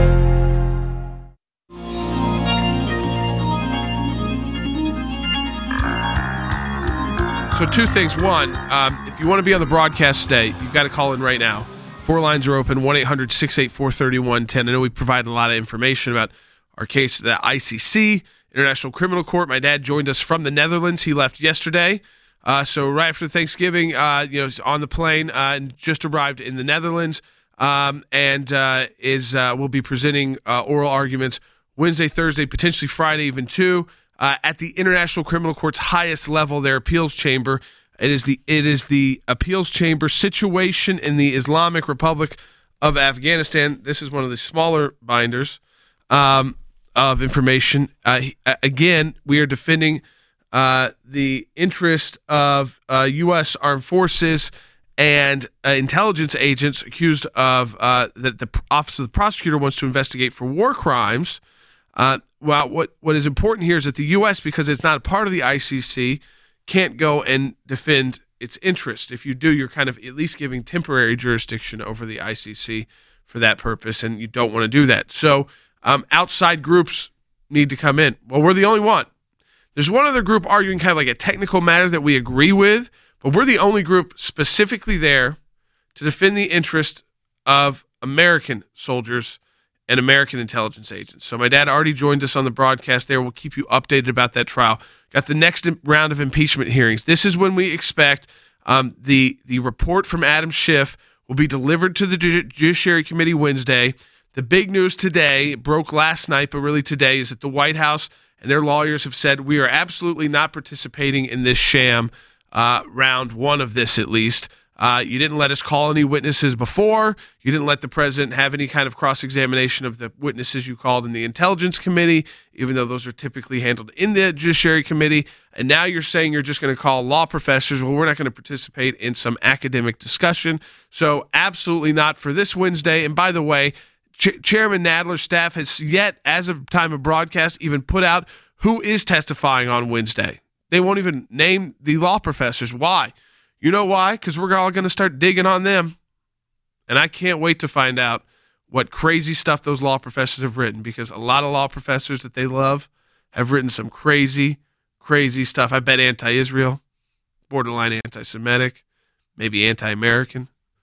A: So two things. One, um, if you want to be on the broadcast today, you've got to call in right now. Four lines are open, one eight hundred six eight four three one one zero. I know we provided a lot of information about our case at the I C C, International Criminal Court. My dad joined us from the Netherlands. He left yesterday. Uh, so right after Thanksgiving, uh, you know, he's on the plane uh, and just arrived in the Netherlands um, and uh, is uh, will be presenting uh, oral arguments Wednesday, Thursday, potentially Friday even too. Uh, at the International Criminal Court's highest level, their appeals chamber. It is the it is the appeals chamber situation in the Islamic Republic of Afghanistan. This is one of the smaller binders um, of information. Uh, again, we are defending uh, the interest of uh, U S armed forces and uh, intelligence agents accused of uh, that the Office of the Prosecutor wants to investigate for war crimes. Uh, well, what, what is important here is that the U S, because it's not a part of the I C C, can't go and defend its interest. If you do, you're kind of at least giving temporary jurisdiction over the I C C for that purpose, and you don't want to do that. So um, outside groups need to come in. Well, we're the only one. There's one other group arguing kind of like a technical matter that we agree with, but we're the only group specifically there to defend the interest of American soldiers and American intelligence agents. So my dad already joined us on the broadcast there. We'll keep you updated about that trial. Got the next round of impeachment hearings. This is when we expect um, the, the report from Adam Schiff will be delivered to the Judiciary Committee Wednesday. The big news today, it broke last night, but really today, is that the White House and their lawyers have said we are absolutely not participating in this sham, uh, round one of this at least. Uh, you didn't let us call any witnesses before. You didn't let the president have any kind of cross-examination of the witnesses you called in the Intelligence Committee, even though those are typically handled in the Judiciary Committee. And now you're saying you're just going to call law professors. Well, we're not going to participate in some academic discussion. So absolutely not for this Wednesday. And by the way, Ch- Chairman Nadler's staff has yet, as of time of broadcast, even put out who is testifying on Wednesday. They won't even name the law professors. Why? You know why? Because we're all going to start digging on them. And I can't wait to find out what crazy stuff those law professors have written, because a lot of law professors that they love have written some crazy, crazy stuff. I bet anti-Israel, borderline anti-Semitic, maybe anti-American.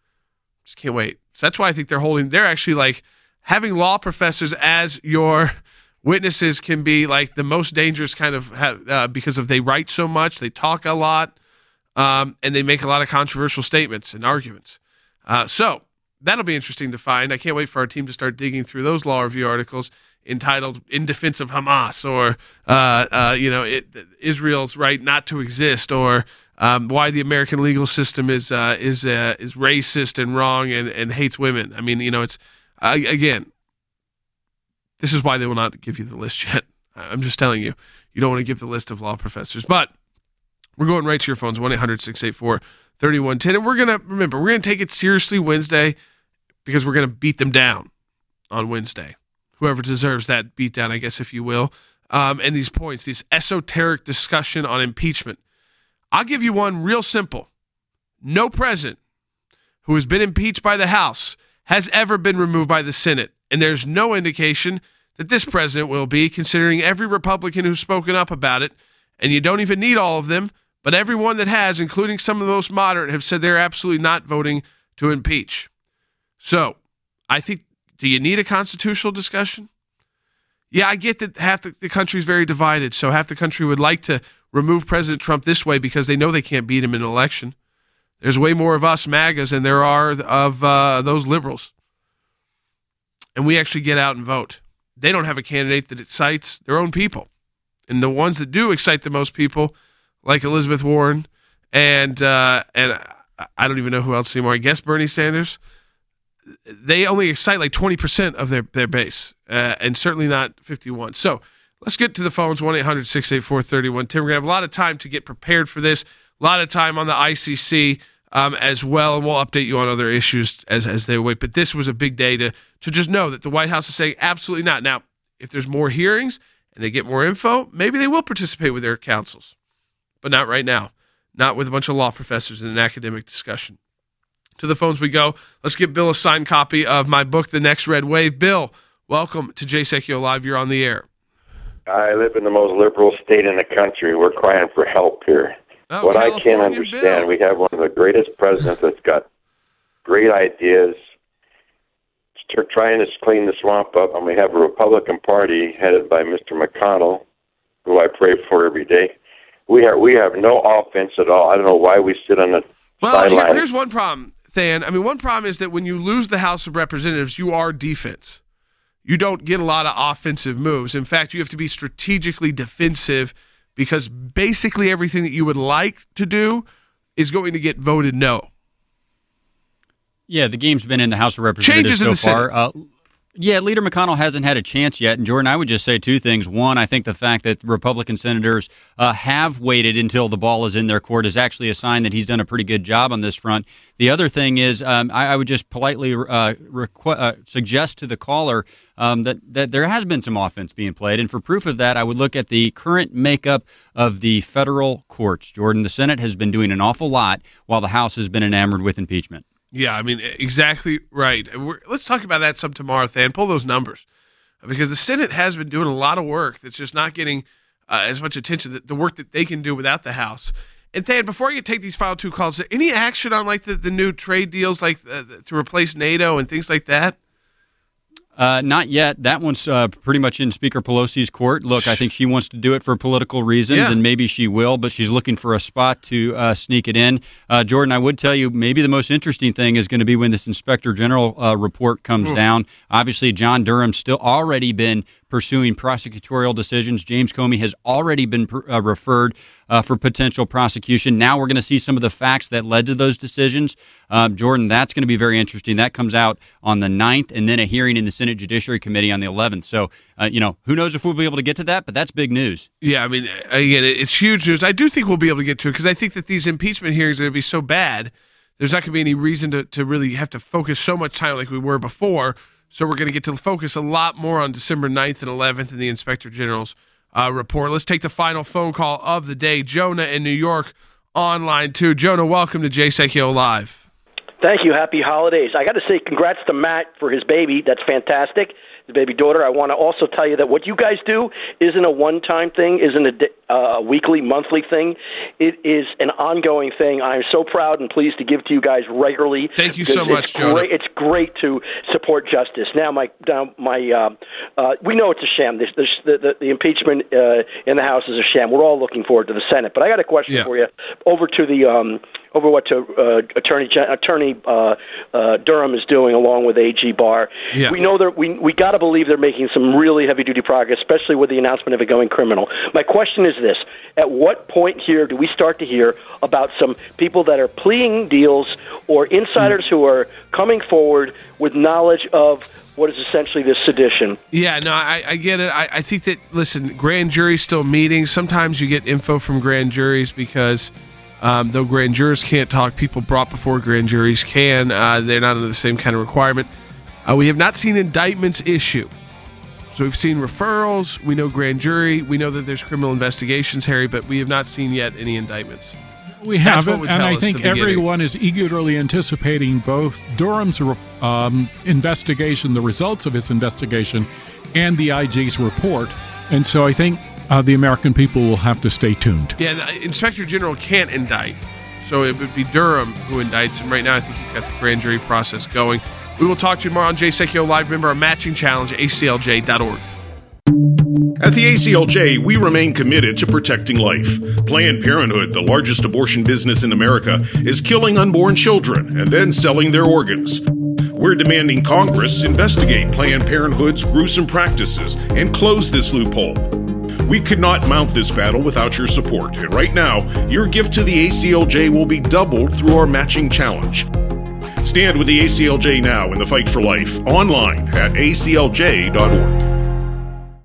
A: Just can't wait. So that's why I think they're holding, they're actually like having law professors as your witnesses can be like the most dangerous kind of, uh, because of they write so much, they talk a lot. Um, and they make a lot of controversial statements and arguments. Uh, so that'll be interesting to find. I can't wait for our team to start digging through those law review articles entitled "In Defense of Hamas" or uh, uh, you know it, Israel's right not to exist, or um, why the American legal system is uh, is uh, is racist and wrong and, and hates women. I mean, you know, it's uh, again, this is why they will not give you the list yet. I'm just telling you, you don't want to give the list of law professors, but. We're going right to your phones, one eight hundred six eight four three one one zero. And we're going to, remember, we're going to take it seriously Wednesday because we're going to beat them down on Wednesday. Whoever deserves that beatdown, I guess, if you will. Um, and these points, this esoteric discussion on impeachment. I'll give you one real simple. No president who has been impeached by the House has ever been removed by the Senate. And there's no indication that this president will be, considering every Republican who's spoken up about it. And you don't even need all of them. But everyone that has, including some of the most moderate, have said they're absolutely not voting to impeach. So I think, do you need a constitutional discussion? Yeah, I get that half the, the country is very divided. So half the country would like to remove President Trump this way because they know they can't beat him in an election. There's way more of us MAGAs than there are of uh, those liberals. And we actually get out and vote. They don't have a candidate that excites their own people. And the ones that do excite the most people, like Elizabeth Warren, and uh, and I don't even know who else anymore. I guess Bernie Sanders. They only excite like twenty percent of their, their base, uh, and certainly not fifty-one. So let's get to the phones, one eight hundred six eight four three one one zero. Tim, we're going to have a lot of time to get prepared for this, a lot of time on the I C C um, as well, and we'll update you on other issues as, as they wait. But this was a big day to, to just know that the White House is saying absolutely not. Now, if there's more hearings and they get more info, maybe they will participate with their counsels. But not right now. not with a bunch of law professors in an academic discussion. To the phones we go. Let's get Bill a signed copy of my book, The Next Red Wave. Bill, welcome to Jay Sekulow Live. You're on the air.
M: I live in the most liberal state in the country. We're crying for help here.
A: Oh,
M: what
A: California
M: I can't understand,
A: Bill.
M: we have one of the greatest presidents that's got great ideas, Start trying to clean the swamp up, and we have a Republican Party headed by Mister McConnell, who I pray for every day. We have we have no offense at all. I don't know why we sit on the
A: Well,
M: sideline.
A: here, here's one problem, Than. I mean, one problem is that when you lose the House of Representatives, you are defense. You don't get a lot of offensive moves. In fact, you have to be strategically defensive because basically everything that you would like to do is going to get voted no.
E: Yeah, the game's been in the House of Representatives
A: Changes
E: so
A: in the
E: far. Uh, yeah, Leader McConnell hasn't had a chance yet. And, Jordan, I would just say two things. One, I think the fact that Republican senators uh, have waited until the ball is in their court is actually a sign that he's done a pretty good job on this front. The other thing is um, I, I would just politely uh, requ- uh, suggest to the caller um, that, that there has been some offense being played. And for proof of that, I would look at the current makeup of the federal courts. Jordan, the Senate has been doing an awful lot while the House has been enamored with impeachment.
A: Yeah, I mean, exactly right. We're, let's talk about that some tomorrow, Than. Pull those numbers. Because the Senate has been doing a lot of work that's just not getting uh, as much attention, the, the work that they can do without the House. And Than, before you take these final two calls, is there any action on like the, the new trade deals like uh, to replace NATO and things like that?
E: Uh, not yet. That one's uh, pretty much in Speaker Pelosi's court. Look, I think she wants to do it for political reasons,
A: Yeah.
E: and maybe she will, but she's looking for a spot to uh, sneak it in. Uh, Jordan, I would tell you maybe the most interesting thing is going to be when this Inspector General uh, report comes
A: Mm.
E: down. Obviously, John Durham's still already been pursuing prosecutorial decisions. James Comey has already been uh, referred uh, for potential prosecution. Now we're going to see some of the facts that led to those decisions. Uh, Jordan, that's going to be very interesting. That comes out on the ninth, and then a hearing in the Senate Judiciary Committee on the eleventh. So, uh, you know, who knows if we'll be able to get to that, but that's big news.
A: Yeah, I mean, again, it's huge news. I do think we'll be able to get to it because I think that these impeachment hearings are going to be so bad, there's not going to be any reason to, to really have to focus so much time like we were before. So we're going to get to focus a lot more on December ninth and eleventh in the Inspector General's uh, report. Let's take the final phone call of the day. Jonah in New York on line two. Jonah, welcome to Jay Sekulow Live.
N: Thank you. Happy holidays. I got to say congrats to Matt for his baby. That's fantastic. His baby daughter. I want to also tell you that what you guys do isn't a one-time thing, isn't a uh, weekly, monthly thing. It is an ongoing thing. I'm so proud and pleased to give to you guys regularly.
A: Thank you so much,
N: it's
A: Jonah.
N: Great, it's great to support justice. Now, my, now, my, uh, uh, we know it's a sham. This, this, the, the, the impeachment uh, in the House is a sham. We're all looking forward to the Senate. But I got a question
A: Yeah.
N: for you. Over to the um, over what to, uh, Attorney Attorney uh, uh, Durham is doing along with A G Barr.
A: Yeah.
N: We know that we we got to believe they're making some really heavy duty progress, especially with the announcement of it going criminal. My question is this: at what point here do we start to hear about some people that are pleading deals or insiders mm. who are coming forward with knowledge of what is essentially this sedition?
A: Yeah, no, I, I get it. I, I think that, listen, grand jury's still meeting. Sometimes you get info from grand juries because um, though grand jurors can't talk, people brought before grand juries can. Uh, they're not under the same kind of requirement. Uh, we have not seen indictments issue. So we've seen referrals. We know grand jury. We know that there's criminal investigations, Harry, but we have not seen yet any indictments.
J: We
A: That's
J: haven't,
A: what would
J: and
A: tell
J: I
A: us
J: think
A: the beginning.
J: everyone is eagerly anticipating both Durham's um, investigation, the results of his investigation, and the I G's report. And so I think uh, the American people will have to stay tuned.
A: Yeah, the Inspector General can't indict, so it would be Durham who indicts, and right now I think he's got the grand jury process going. We will talk to you tomorrow on Jay Sekulow Live. Remember our matching challenge, A C L J dot org.
F: At the A C L J, we remain committed to protecting life. Planned Parenthood, the largest abortion business in America, is killing unborn children and then selling their organs. We're demanding Congress investigate Planned Parenthood's gruesome practices and close this loophole. We could not mount this battle without your support, and right now, your gift to the A C L J will be doubled through our matching challenge. Stand with the A C L J now in the fight for life, online at A C L J dot org.